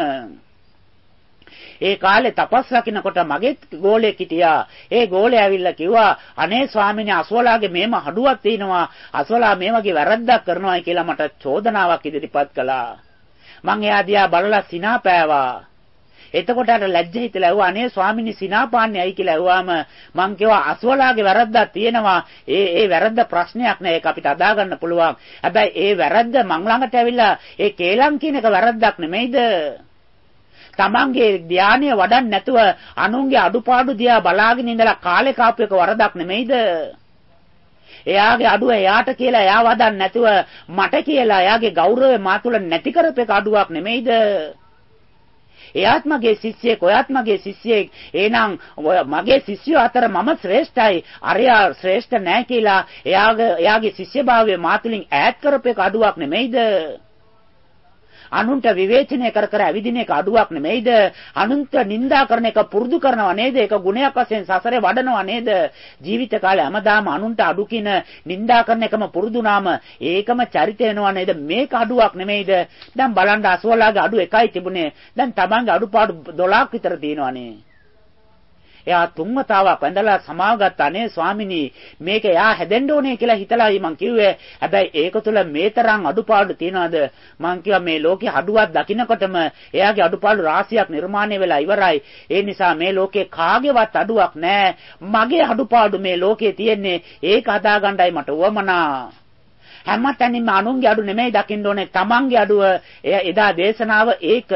ඒ කාලේ තපස් රකින්නකොට මගේ ගෝලෙක් හිටියා. ඒ ගෝලේ ඇවිල්ලා කිව්වා අනේ ස්වාමීනි අසවලාගේ මේම හඩුවක් තියෙනවා. අසවලා මේ වගේ වැරද්දක් කරනවායි කියලා මට චෝදනාවක් ඉදිරිපත් කළා. මං එයා දිහා බලලා සිනා පෑවා. එතකොට අර ලැජ්ජ හිතලා ඇහුවා අනේ ස්වාමීනි සිනාපාන්නේ ඇයි කියලා ඇහුවාම මං කිව්වා අසවලාගේ වැරද්දක් තියෙනවා. ඒ වැරද්ද ප්‍රශ්නයක් නෑ. ඒක අපිට අදා ගන්න පුළුවන්. හැබැයි ඒ වැරද්ද මං ළඟට ඇවිල්ලා ඒ කේලම් කියන එක වැරද්දක් නෙමෙයිද? තමන්ගේ ධානය වඩන්න නැතුව අනුන්ගේ අඩුපාඩු දිහා බලාගෙන ඉඳලා කාලේ කාපු එක වරදක් නෙමෙයිද? එයාගේ අඩුව එයාට කියලා එයා වදන්න නැතුව මට කියලා එයාගේ ගෞරවය මා තුල නැති කරපු එක අඩුවක් නෙමෙයිද? එයාත් මගේ ශිෂ්‍යයෙක්, ඔයාත් මගේ ශිෂ්‍යයෙක්. එහෙනම් මගේ ශිෂ්‍යයෝ අතර මම ශ්‍රේෂ්ඨයි. අරයා ශ්‍රේෂ්ඨ නැහැ කියලා එයාගේ ශිෂ්‍යභාවය මා තුලින් ඈත් කරපු එක අඩුවක් නෙමෙයිද? අනුන්ට විවේචනය කර කර ඇවිදින එක අඩුවක් නෙමෙයිද? අනුන්ට නිඳා කරන එක පුරුදු කරනව නේද? ඒක ගුණයක් වශයෙන් සසරේ වඩනව නේද? ජීවිත කාලේ හැමදාම අනුන්ට අඩු කින නිඳා කරන එකම පුරුදුනාම ඒකම චරිතය වෙනව නේද? මේක අඩුවක් නෙමෙයිද? දැන් බලන්න අසවලාගේ අඩු එකයි තිබුණේ. දැන් තමන්ගේ අඩුපාඩු 12ක් විතර තියෙනවනේ. එයා තුන්වතාවක් වැඳලා සමාවගත්ත අනේ ස්වාමිනී මේක එයා හැදෙන්න ඕනේ කියලා හිතලායි මං කිව්වේ. හැබැයි ඒක තුල මේ තරම් අඩුපාඩු තියනවාද? මං කිව්වා මේ ලෝකේ අඩුවක් දකින්නකොටම එයාගේ අඩුපාඩු රාශියක් නිර්මාණය වෙලා ඉවරයි. ඒ නිසා මේ ලෝකේ කාගේවත් අඩුවක් නැහැ. මගේ අඩුපාඩු මේ ලෝකේ තියෙන්නේ. ඒක හදාගන්නයි මට උවමනා. හැමතැනින්ම අනුන්ගේ අඩු නෙමෙයි දකින්න ඕනේ. තමන්ගේ අඩුව. එදා දේශනාව ඒක.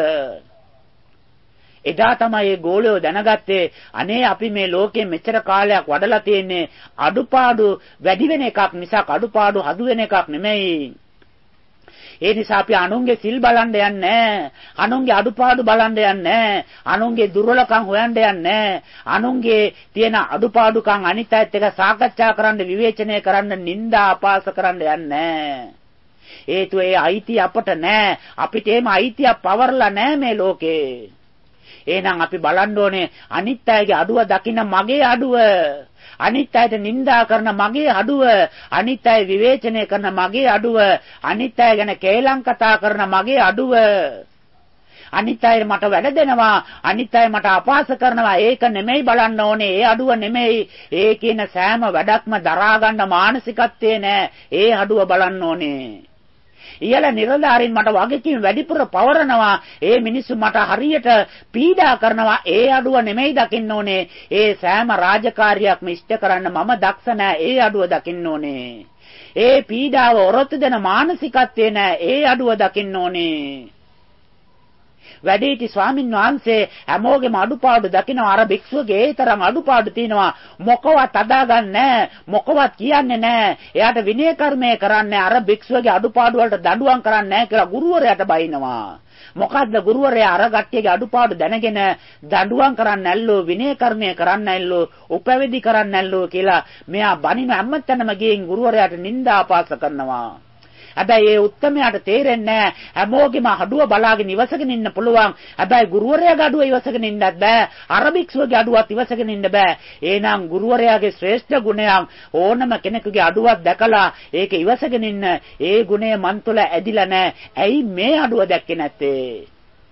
එදා තමයි මේ ගෝලයෝ දැනගත්තේ අනේ අපි මේ ලෝකේ මෙච්චර කාලයක් වඩලා තියෙන්නේ අඩුපාඩු වැඩි වෙන එකක් මිසක් අඩුපාඩු හදු වෙන එකක් නෙමෙයි. ඒ නිසා අපි අනුන්ගේ සිල් බලන්න යන්නේ නැහැ. අනුන්ගේ අඩුපාඩු බලන්න යන්නේ නැහැ. අනුන්ගේ දුර්වලකම් හොයන්න යන්නේ නැහැ. අනුන්ගේ තියෙන අඩුපාඩුකම් අනිත් අයත් එක්ක සාකච්ඡා කරන්න, විවේචනය කරන්න, නිନ୍ଦා අපහාස කරන්න යන්නේ නැහැ. හේතුව ඒ අයිතිය අපට නැහැ. අපිට එහෙම අයිතියක් පවර්ලා නැහැ මේ ලෝකේ. එහෙනම් අපි බලන්න ඕනේ අනිත් අයගේ අඩුව දකින්න මගේ අඩුව, අනිත් අයට නිඳා කරන මගේ අඩුව, අනිත් අය විවේචනය කරන මගේ අඩුව, අනිත් අය ගැන කේලම් කතා කරන මගේ අඩුව, අනිත් අය මට වැඩ දෙනවා, අනිත් අය මට අපහාස කරනවා. ඒක නෙමෙයි බලන්න ඕනේ. ඒ අඩුව නෙමෙයි. ඒ කියන සෑම වැඩක්ම දරා ගන්න මානසිකත්වයේ නෑ. ඒ අඩුව බලන්න ඕනේ. ඊයල නිරදාරින් මට වගකීම් වැඩිපුර පවරනවා. ඒ මිනිස්සු මට හරියට පීඩා කරනවා. ඒ අඩුව නෙමෙයි දකින්න ඕනේ. ඒ සෑම රාජකාරියක්ම ඉෂ්ට කරන්න මම දක්ෂ නෑ. ඒ අඩුව දකින්න ඕනේ. ඒ පීඩාව ඔරොත්තු දෙන මානසිකත්වේ නෑ. ඒ අඩුව දකින්න ඕනේ. වැඩිහිටි ස්වාමින් වහන්සේ හැමෝගෙම අඩුපාඩු දකිනවා. අර භික්ෂුවගේ ඒ තරම් අඩුපාඩු තියෙනවා. මොකවත් අදාගන්නේ නැහැ. මොකවත් කියන්නේ නැහැ. එයාට විනය කර්මය කරන්නේ අර භික්ෂුවගේ අඩුපාඩු වලට දඬුවම් කරන්නේ නැහැ කියලා ගුරුවරයාට බයිනවා. මොකද්ද ගුරුවරයා අර කට්ටියගේ අඩුපාඩු දැනගෙන දඬුවම් කරන්න නැල්ලෝ, විනය කර්මය කරන්න නැල්ලෝ, උපවැදි කරන්න නැල්ලෝ කියලා මෙයා බනින හැමතැනම ගිහින් ගුරුවරයාට නිନ୍ଦා අපාස කරනවා. හැබැයි ඒ උත්තමයාට තේරෙන්නේ හැමෝගෙම අඩුව බලාගෙන ඉවසගෙන ඉන්න පුළුවන්. හැබැයි ගුරුවරයාගේ අඩුව ඉවසගෙන ඉන්නත් බෑ. අර භික්ෂුවගේ අඩුවත් ඉවසගෙන ඉන්න බෑ. එහෙනම් ගුරුවරයාගේ ශ්‍රේෂ්ඨ ගුණයක් ඕනම කෙනෙකුගේ අඩුවක් දැකලා ඒක ඉවසගෙන ඉන්න ඒ ගුණය මන් තුළ ඇදිලා නැහැ. ඇයි මේ අඩුව දැක්කේ නැත්තේ?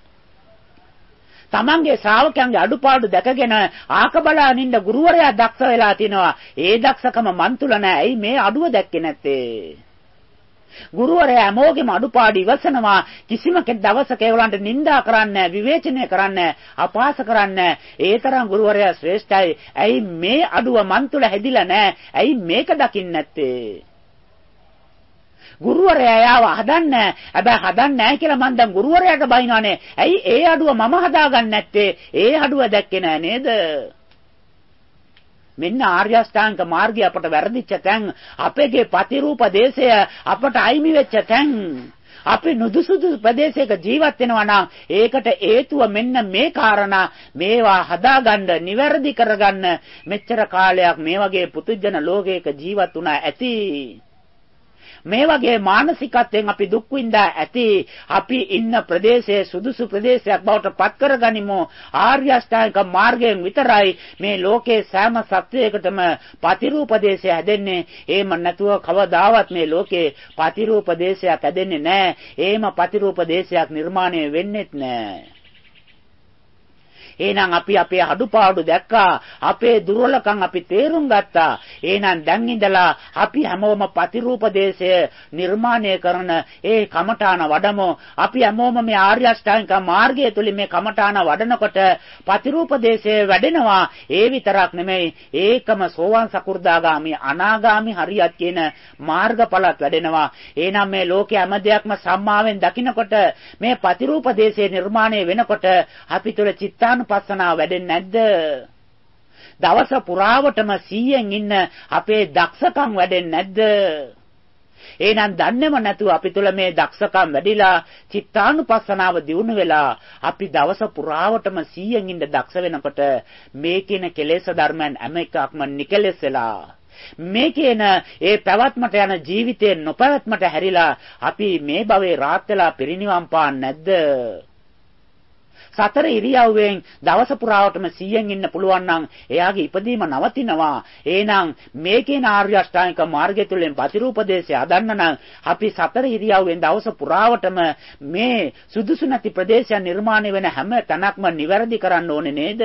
තමන්ගේ ශ්‍රාවකයන්ගේ අඩුපාඩු දැකගෙන ආක බලාගෙන ඉන්න ගුරුවරයා දක්ෂ වෙලා තිනවා. ඒ දක්ෂකම මන් තුළ නැහැ. ඇයි මේ අඩුව දැක්කේ නැත්තේ? ගුරුවරයා හැමෝගෙම අඩුපාඩු ඉවසනවා. කිසිම දවසක ඒගොල්ලන්ට නිඳා කරන්නේ විවේචනය කරන්නේ අපහාස කරන්නේ. ඒ තරම් ගුරුවරයා ශ්‍රේෂ්ඨයි. ඇයි මේ අඩුව මන් තුළ හැදිලා නැහැ? ඇයි මේක දකින්නේ නැත්තේ? ගුරුවරයා යාව හදන්නේ. හැබැයි හදන්නේ නැහැ කියලා මම දැන් ගුරුවරයාට බයිනවනේ. ඇයි ඒ අඩුව මම හදාගන්නේ නැත්තේ? ඒ අඩුව දැක්කේ නෑ නේද? මෙන්න ආර්ය අෂ්ටාංග මාර්ගය අපට වැරදිච්ච තැන්, අපේගේ ප්‍රතිරූප දේශය අපට අයිමි වෙච්ච තැන්, අපි නුදුසුදු ප්‍රදේශයක ජීවත් වෙනවා නම් ඒකට හේතුව මෙන්න මේ කාරණා. මේවා හදාගන්න, නිවැරදි කරගන්න මෙච්චර කාලයක් මේ වගේ පුදුජන ලෝකයක ජීවත් වුණා ඇති. මේ වගේ මානසිකත්වයෙන් අපි දුක් විඳා ඇති. අපි ඉන්න ප්‍රදේශයේ සුදුසු ප්‍රදේශයක් බවට පත් කරගනිමු. ආර්ය අෂ්ටාංගික මාර්ගයෙන් විතරයි මේ ලෝකේ සෑම සත්වයකටම ප්‍රතිරූප දේශය හැදෙන්නේ. එහෙම නැතුව කවදාවත් මේ ලෝකේ ප්‍රතිරූප දේශයක් හැදෙන්නේ නැහැ. එහෙම ප්‍රතිරූප දේශයක් නිර්මාණය වෙන්නේත් නැහැ. එහෙනම් අපි අපේ අඩුපාඩු දැක්කා. අපේ දුර්වලකම් අපි තේරුම් ගත්තා. එහෙනම් දැන් ඉඳලා අපි හැමෝම ප්‍රතිරූප දේශය නිර්මාණය කරන ඒ කමඨාන වඩමු. අපි හැමෝම මේ ආර්ය අෂ්ටාංගික මාර්ගය තුලින් මේ කමඨාන වඩනකොට ප්‍රතිරූප දේශය වැඩෙනවා. ඒ විතරක් නෙමෙයි, ඒකම සෝවාන් සකු르දාගාමි අනාගාමි හරියත් කියන මාර්ගඵලත් වැඩෙනවා. එහෙනම් මේ ලෝකයේ හැම දෙයක්ම සම්මාවෙන් දකිනකොට මේ ප්‍රතිරූප දේශය නිර්මාණය වෙනකොට අපි තුල චිත්තානුපස්සනාව වැඩෙන්නේ නැද්ද? දවස පුරාවටම 100න් ඉන්න අපේ දක්ෂකම් වැඩෙන්නේ නැද්ද? එහෙනම් දන්නේම නැතුව අපි තුල මේ දක්ෂකම් වැඩිලා චිත්තානුපස්සනාව දියුණු වෙලා අපි දවස පුරාවටම 100න් ඉන්න දක්ෂ වෙනකොට මේ කියන කෙලෙස් ධර්මයන් හැම එකක්ම නිකලෙස් වෙලා මේ කියන ඒ පැවැත්මට යන ජීවිතේ නොපැවැත්මට හැරිලා අපි මේ භවයේ රාත් වෙලා පිරිනිවන් පාන්නේ නැද්ද? සතර ඉරියව්වෙන් දවස පුරාවටම 100න් ඉන්න පුළුවන් නම් එයාගේ ඉපදීම නවතිනවා. එහෙනම් මේකේ ආර්ය අෂ්ටාංගික මාර්ගය තුළින් ප්‍රතිරූපදේශය හදන්න නම් අපි සතර ඉරියව්වෙන් දවස පුරාවටම මේ සුදුසු නැති ප්‍රදේශයන් නිර්මාණය වෙන හැම තැනක්ම නිවැරදි කරන්න ඕනේ නේද?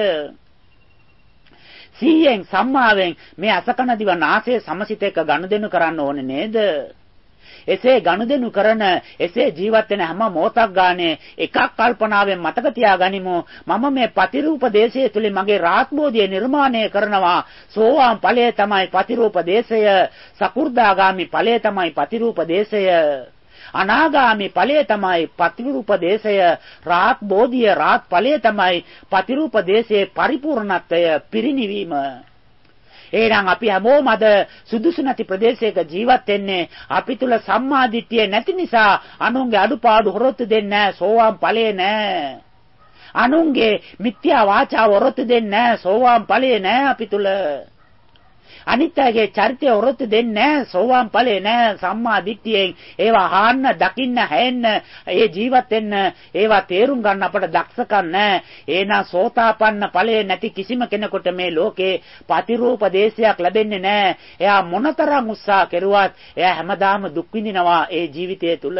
100න් සම්මාවෙන් මේ අසකන දිව නාසය සමසිත එක ගනුදෙනු කරන්න ඕනේ නේද? එසේ ගනුදෙනු කරන, එසේ ජීවත් වෙන හැම මොහොතක් ගානේ එකක් කල්පනාවෙන් මතක තියාගනිමු. මම මේ ප්‍රතිරූප දේශය තුලින් මගේ රාත්බෝධිය නිර්මාණය කරනවා. සෝවාන් ඵලය තමයි ප්‍රතිරූප දේශය. සකු르දාගාමි ඵලය තමයි ප්‍රතිරූප දේශය. අනාගාමි ඵලය තමයි ප්‍රතිරූප දේශය. රාත් බෝධිය, රාත් ඵලය තමයි ප්‍රතිරූප දේශයේ පරිපූර්ණත්වය, පිරිණිවීම. එහෙනම් අපි හැමෝම අද සුදුසු නැති ප්‍රදේශයක ජීවත් වෙන්නේ. අපි තුල සම්මා දිට්ඨිය නැති නිසා අනුන්ගේ අඩුපාඩු හොරොත්තු දෙන්නේ නැහැ. සෝවාන් ඵලයේ නැහැ. අනුන්ගේ මිත්‍යා වාචාව හොරොත්තු දෙන්නේ නැහැ. සෝවාන් ඵලයේ නැහැ අපි තුල. අනිත්‍යයේ චරිතය හොරොත්තු දෙන්නේ නැහැ. සෝවාන් ඵලයේ නැහැ. සම්මා දිට්ඨියෙන් ඒවා අහන්න, දකින්න, හැෙන්න, ඒ ජීවත් වෙන්න, ඒවා තේරුම් ගන්න අපට දක්ෂකම් නැහැ. එහෙනම් සෝතාපන්න ඵලයේ නැති කිසිම කෙනෙකුට මේ ලෝකේ ප්‍රතිරූප දේශයක් ලැබෙන්නේ නැහැ. එයා මොනතරම් උත්සාහ කෙරුවත් එයා හැමදාම දුක් විඳිනවා ඒ ජීවිතය තුල.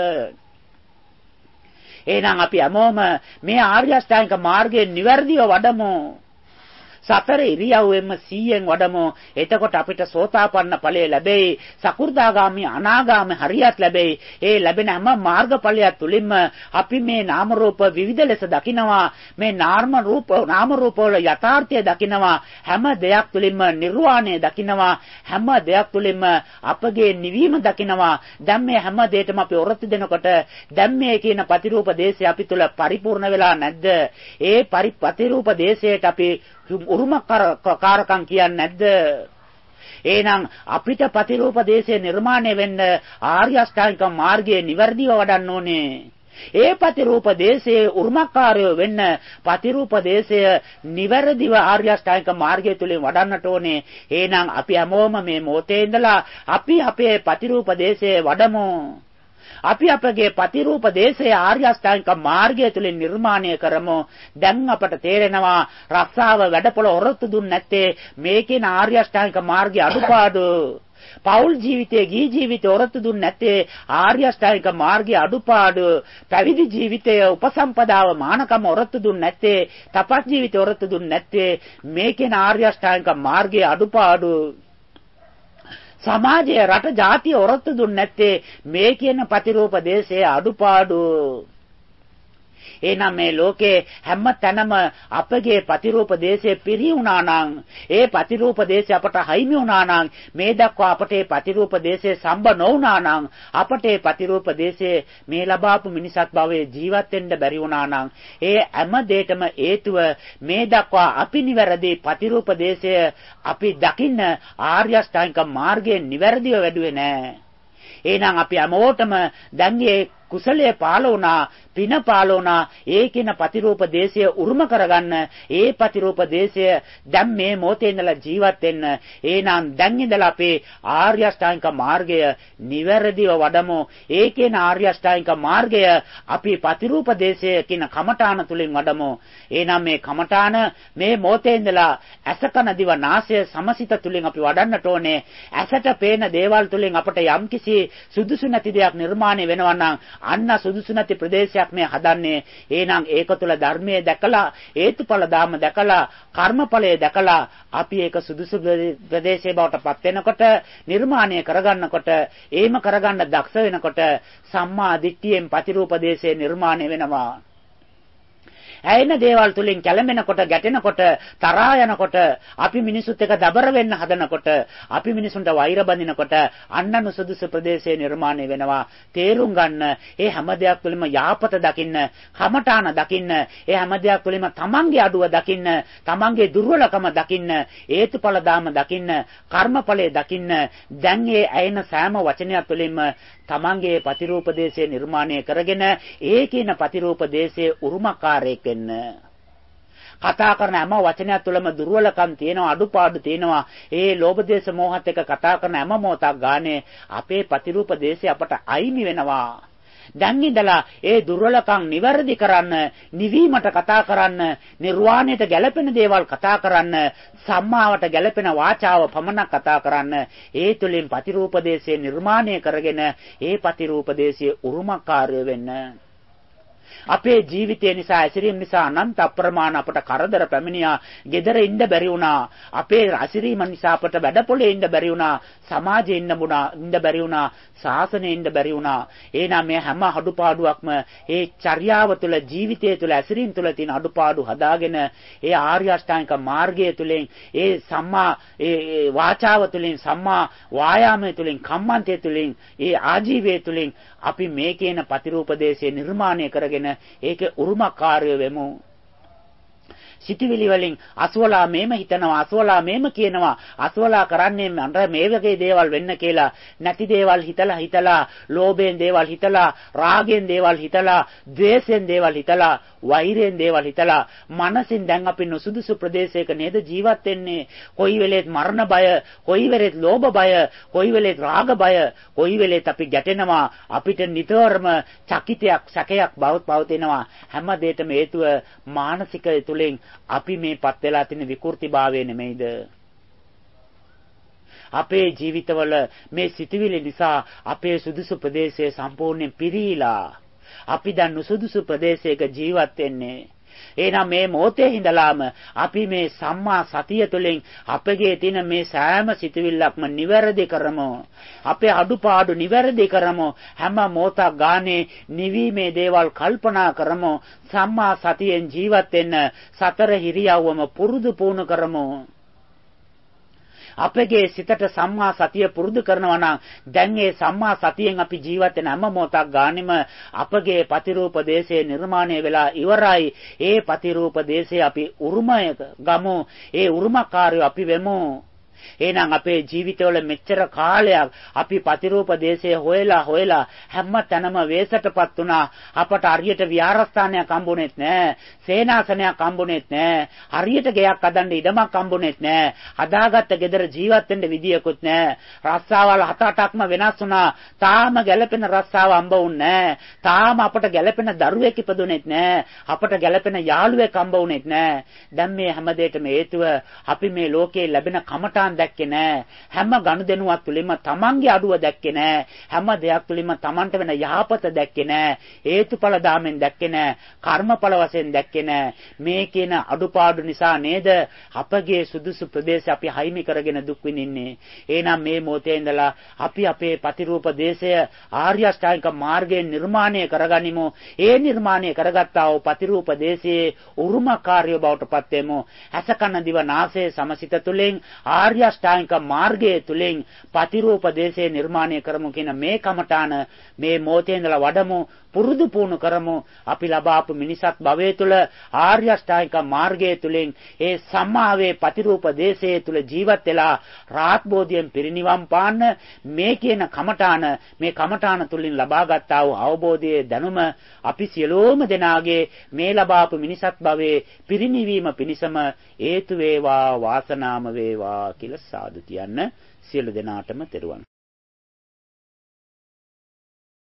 එහෙනම් අපි හැමෝම මේ ආර්ය අෂ්ටාංගික මාර්ගයේ නිවැරදිව වඩමු. සතර ඉරියව්වෙම 100න් වඩමු. එතකොට අපිට සෝතාපන්න ඵලය ලැබෙයි. සකු르දාගාමි අනාගාමි හරියත් ලැබෙයි. ඒ ලැබෙන හැම මාර්ගඵලයක් තුලින්ම අපි මේ නාම රූප විවිධ ලෙස දකිනවා. මේ නාම රූප වල යථාර්ථය දකිනවා. හැම දෙයක් තුලින්ම නිර්වාණය දකිනවා. හැම දෙයක් තුලින්ම අපගේ නිවීම දකිනවා. දැන් මේ හැම දෙයකම අපි ඔරොත්තු දෙනකොට දැන් මේ කියන ප්‍රතිරූප දේශය අපි තුල පරිපූර්ණ වෙලා නැද්ද? ඒ ප්‍රතිරූප දේශයට අපි උරුමකාරකම් කියන්නේ නැද්ද? එහෙනම් අපිට ප්‍රතිරූප දේශය නිර්මාණය වෙන්න ආර්ය අෂ්ටාංගික මාර්ගයේ නිවැරදිව වඩන්න ඕනේ. ඒ ප්‍රතිරූප දේශයේ උරුමකාරයෝ වෙන්න ප්‍රතිරූප දේශය නිවැරදිව ආර්ය අෂ්ටාංගික මාර්ගය තුලින් වඩන්නට ඕනේ. එහෙනම් අපි හැමෝම මේ මොහොතේ ඉඳලා අපි අපේ ප්‍රතිරූප දේශයේ වඩමු. අපි අපගේ ප්‍රතිරූප දේශයේ ආර්ය අෂ්ටාංගික මාර්ගය තුලින් නිර්මාණය කරමු. දැන් අපට තේරෙනවා රස්සාව වැඩපොළ ඔරොත්තු දුන්නේ නැත්තේ මේකේන ආර්ය අෂ්ටාංගික මාර්ගයේ අඩුපාඩු. පෞල් ජීවිතයේ ගී ජීවිතේ ඔරොත්තු දුන්නේ නැත්තේ ආර්ය අෂ්ටාංගික මාර්ගයේ අඩුපාඩු. පැවිදි ජීවිතයේ උපසම්පදාව මානකම ඔරොත්තු දුන්නේ නැත්තේ තපස් ජීවිතේ ඔරොත්තු දුන්නේ නැත්තේ මේකේන ආර්ය අෂ්ටාංගික මාර්ගයේ අඩුපාඩු. සමාජයේ රට ජාතිය ඔරොත්තු දුන්නේ නැත්තේ මේ කියන ප්‍රතිරූප දේශයේ අඩුපාඩු. එහෙනම් මේ ලෝකේ හැම තැනම අපගේ ප්‍රතිරූප දේශයේ පිරිහුණා නම් ඒ ප්‍රතිරූප දේශය අපට හයිමි වුණා නම් මේ දක්වා අපට ඒ ප්‍රතිරූප දේශයේ සම්බ නොවුණා නම් අපට ඒ ප්‍රතිරූප දේශයේ මේ ලබාපු මිනිසත් භවයේ ජීවත් වෙන්න බැරි වුණා නම් ඒ හැම දෙයකම හේතුව මේ දක්වා අපි නිවැරදි ප්‍රතිරූප දේශය අපි දකින්න ආර්ය අෂ්ටාංගික මාර්ගයේ නිවැරදිව වැඩුවේ නැහැ. එහෙනම් අපි හැමෝටම දැන් මේ කුසලයේ පාල වුණා, පින පාල වුණා. ඒ කියන ප්‍රතිරූප දේශය උරුම කරගන්න. ඒ ප්‍රතිරූප දේශය දැන් මේ මොහොතේ ඉඳලා ජීවත් වෙන්න. එහෙනම් දැන් ඉඳලා අපේ ආර්ය අෂ්ටාංගික මාර්ගය නිවැරදිව වඩමු. ඒ කියන ආර්ය අෂ්ටාංගික මාර්ගය අපි ප්‍රතිරූප දේශය කියන කමඨාන තුලින් වඩමු. එහෙනම් මේ කමඨාන මේ මොහොතේ ඉඳලා අසකන දිව නාසය සමසිත තුලින් අපි වඩන්නට ඕනේ. ඇසට පේන දේවල් තුලින් අපට යම්කිසි සුදුසු නැති දෙයක් නිර්මාණය වෙනවා නම් අන්න සුදුසු නැති ප්‍රදේශයක් මේ හදන්නේ. එහෙනම් ඒක තුළ ධර්මයේ දැකලා, හේතුඵල ධාම දැකලා, කර්මඵලයේ දැකලා අපි ඒක සුදුසු ප්‍රදේශයේ බවට පත් වෙනකොට, නිර්මාණය කරගන්නකොට, එහෙම කරගන්න දක්ෂ වෙනකොට සම්මා දිට්ඨියෙන් ප්‍රතිරූප දේශයේ නිර්මාණය වෙනවා. ඇයෙන දේවල් තුලින් කැළඹෙනකොට, ගැටෙනකොට, තරහා යනකොට, අපි මිනිසුත් එක්ක දබර වෙන්න හදනකොට, අපි මිනිසුන්ට වෛර බඳිනකොට අන්න නුසුදුසු ප්‍රදේශයේ නිර්මාණය වෙනවා. තේරුම් ගන්න. ඒ හැම දෙයක් තුළින්ම යාපත දකින්න, කමඨාන දකින්න, ඒ හැම දෙයක් තුළින්ම තමන්ගේ අඩුව දකින්න, තමන්ගේ දුර්වලකම දකින්න, හේතුඵල ධාම දකින්න, කර්මඵලයේ දකින්න. දැන් ඒ ඇයෙන සෑම වචනයක් තුළින්ම තමන්ගේ ප්‍රතිරූප දේශයේ නිර්මාණය කරගෙන ඒ කියන ප්‍රතිරූප දේශයේ උරුමකාරයෙක් වෙන්න. කතා කරන හැම වචනයක් තුළම දුර්වලකම් තියෙනවා, අඩුපාඩු තියෙනවා. ඒ ලෝභ දේශ මොහත් එක කතා කරන හැම මොහොතක් ගානේ අපේ ප්‍රතිරූප දේශය අපට අයිමි වෙනවා. දැන් ඉඳලා ඒ දුර්වලකම් නිවැරදි කරන්න, නිවීමට කතා කරන්න, නිර්වාණයට ගැලපෙන දේවල් කතා කරන්න, සම්මාවට ගැලපෙන වාචාව පමණක් කතා කරන්න. ඒ තුලින් ප්‍රතිරූප දේශයේ නිර්මාණය කරගෙන ඒ ප්‍රතිරූප දේශයේ උරුමකාරය වෙන්න. අපේ ජීවිතය නිසා, ඇසිරීම නිසා අනන්ත අප්‍රමාණ අපට කරදර පැමිණියා. gedara ඉන්න බැරි වුණා. අපේ ඇසිරීම නිසා අපට වැඩපොලේ ඉන්න බැරි වුණා. සමාජයේ ඉන්න බැරි වුණා. ශාසනයේ ඉන්න බැරි වුණා. එහෙනම් මේ හැම අඩුපාඩුවක්ම ඒ චර්යාව තුළ, ජීවිතය තුළ, ඇසිරීම තුළ තියෙන අඩුපාඩු හදාගෙන ඒ ආර්ය අෂ්ටාංගික මාර්ගය තුළින්, ඒ සම්මා ඒ වාචාව තුළින්, සම්මා වායාමයේ තුළින්, කම්මන්තය තුළින්, ඒ ආජීවයේ තුළින් අපි මේ කියන ප්‍රතිරූප දේශයේ නිර්මාණය කරගෙන ඒකේ උරුමකාරය වෙමු. සිටිවිලි වලින් අසවලා මේම හිතනවා, අසවලා මේම කියනවා, අසවලා කරන්නේ මට මේ වගේ දේවල් වෙන්න කියලා නැති දේවල් හිතලා, ලෝභයෙන් දේවල් හිතලා, රාගයෙන් දේවල් හිතලා, ද්වේෂයෙන් දේවල් හිතලා, වෛරයෙන් දේවල් හිතලා, මනසින් දැන් අපි නුසුදුසු ප්‍රදේශයක නේද ජීවත් වෙන්නේ. කොයි වෙලේත් මරණ බය, කොයි වෙලේත් ලෝභ බය, කොයි වෙලේත් රාග බය, කොයි වෙලේත් අපි ගැටෙනවා. අපිට නිතරම චකිතයක්, සැකයක් පවතිනවා. හැම දෙයකම හේතුව මානසික තුලින් අපි මේපත් වෙලා තියෙන විකෘතිභාවය නෙමෙයිද? අපේ ජීවිතවල මේ සිතුවිලි නිසා අපේ සුදුසු ප්‍රදේශය සම්පූර්ණයෙන් පිරීලා අපි දැන් නුසුදුසු ප්‍රදේශයක ජීවත් වෙන්නේ. එහෙනම් මේ මොහොතේ ඉඳලාම අපි මේ සම්මා සතිය තුළින් අපගේ තියෙන මේ සෑම සිතුවිල්ලක්ම නිවැරදි කරමු. අපේ අඩුපාඩු නිවැරදි කරමු. හැම මොහොතක් ගානේ නිවීමේ දේවල් කල්පනා කරමු. සම්මා සතියෙන් ජීවත් වෙන්න සතර හිරියව්වම පුරුදු පුහුණු කරමු. අපගේ සිතට සම්මා සතිය පුරුදු කරනවා නම් දැන් ඒ සම්මා සතියෙන් අපි ජීවත් වෙන හැම මොහොතක් ගානෙම අපගේ ප්‍රතිරූප දේශේ නිර්මාණය වෙලා ඉවරයි. ඒ ප්‍රතිරූප දේශේ අපි උරුමය ගමු. ඒ උරුමකාරයෝ අපි වෙමු. එහෙනම් අපේ ජීවිතවල මෙච්චර කාලයක් අපි ප්‍රතිරූප දේශේ හොයලා හැම තැනම වෙසටපත් වුණා. අපට හරියට විහාරස්ථානයක් හම්බුනේත් නැහැ. සේනාසනයක් හම්බුනේත් නැහැ. හරියට ගෙයක් හදන්න ඉඩමක් හම්බුනේත් නැහැ. හදාගත්ත ගෙදර ජීවත් වෙන්න විදියකුත් නැහැ. රස්සාවල් 7-8ක්ම වෙනස් වුණා. තාම ගැළපෙන රස්සාව හම්බුන්නේ නැහැ. තාම අපට ගැළපෙන දරුවෙක් ඉපදුනේත් නැහැ. අපට ගැළපෙන යාළුවෙක් හම්බුනේත් නැහැ. දැන් මේ හැම දෙයකම හේතුව අපි මේ ලෝකේ ලැබෙන කමඨාන් දැක්කේ නෑ. හැම ගනුදෙනුවක් තුළින්ම තමන්ගේ අඩුව දැක්කේ නෑ. හැම දෙයක් තුළින්ම තමන්ට වෙන යහපත දැක්කේ නෑ. හේතුඵල ධාමෙන් දැක්කේ නෑ. කර්මඵල වශයෙන් දැක්කේ නෑ. මේ කියන අඩුපාඩු නිසා නේද අපගේ සුදුසු ප්‍රදේශ අපි හයිමි කරගෙන දුක් විඳින්නේ. එහෙනම් මේ මොහොතේ ඉඳලා අපි අපේ ප්‍රතිරූප දේශය ආර්ය අෂ්ටාංගික මාර්ගයෙන් නිර්මාණය කරගනිමු. ඒ නිර්මාණය කරගත්තා වූ ප්‍රතිරූප දේශයේ උරුමකාරයෝ බවට පත් වෙමු. අසකන දිව නාසය සමසිත තුළින් ආර්ය අෂ්ටාංගික මාර්ගයේ තුලින් ප්‍රතිරූප දේශේ නිර්මාණය කරමු කියන මේ කමඨාන මේ මොහොතේ ඉඳලා වඩමු. පුරුදු පුහුණු කරමු. අපි ලබාපු මිනිසත් භවයේ තුල ආර්ය අෂ්ටාංගික මාර්ගයේ තුලින් ඒ සම්මාවේ ප්‍රතිරූප දේශයේ තුල ජීවත් වෙලා රාහත් බෝධියෙන් පිරිනිවන් පාන්න මේ කියන කමඨාන මේ කමඨාන තුලින් ලබාගත්තා වූ අවබෝධයේ දැනුම අපි සියලුම දෙනාගේ මේ ලබාපු මිනිසත් භවයේ පිරිනිවීම පිණිසම හේතු වේවා වාසනාම වේවා කියලා සාදු කියන්න සියලු දෙනාටම තෙරුවන්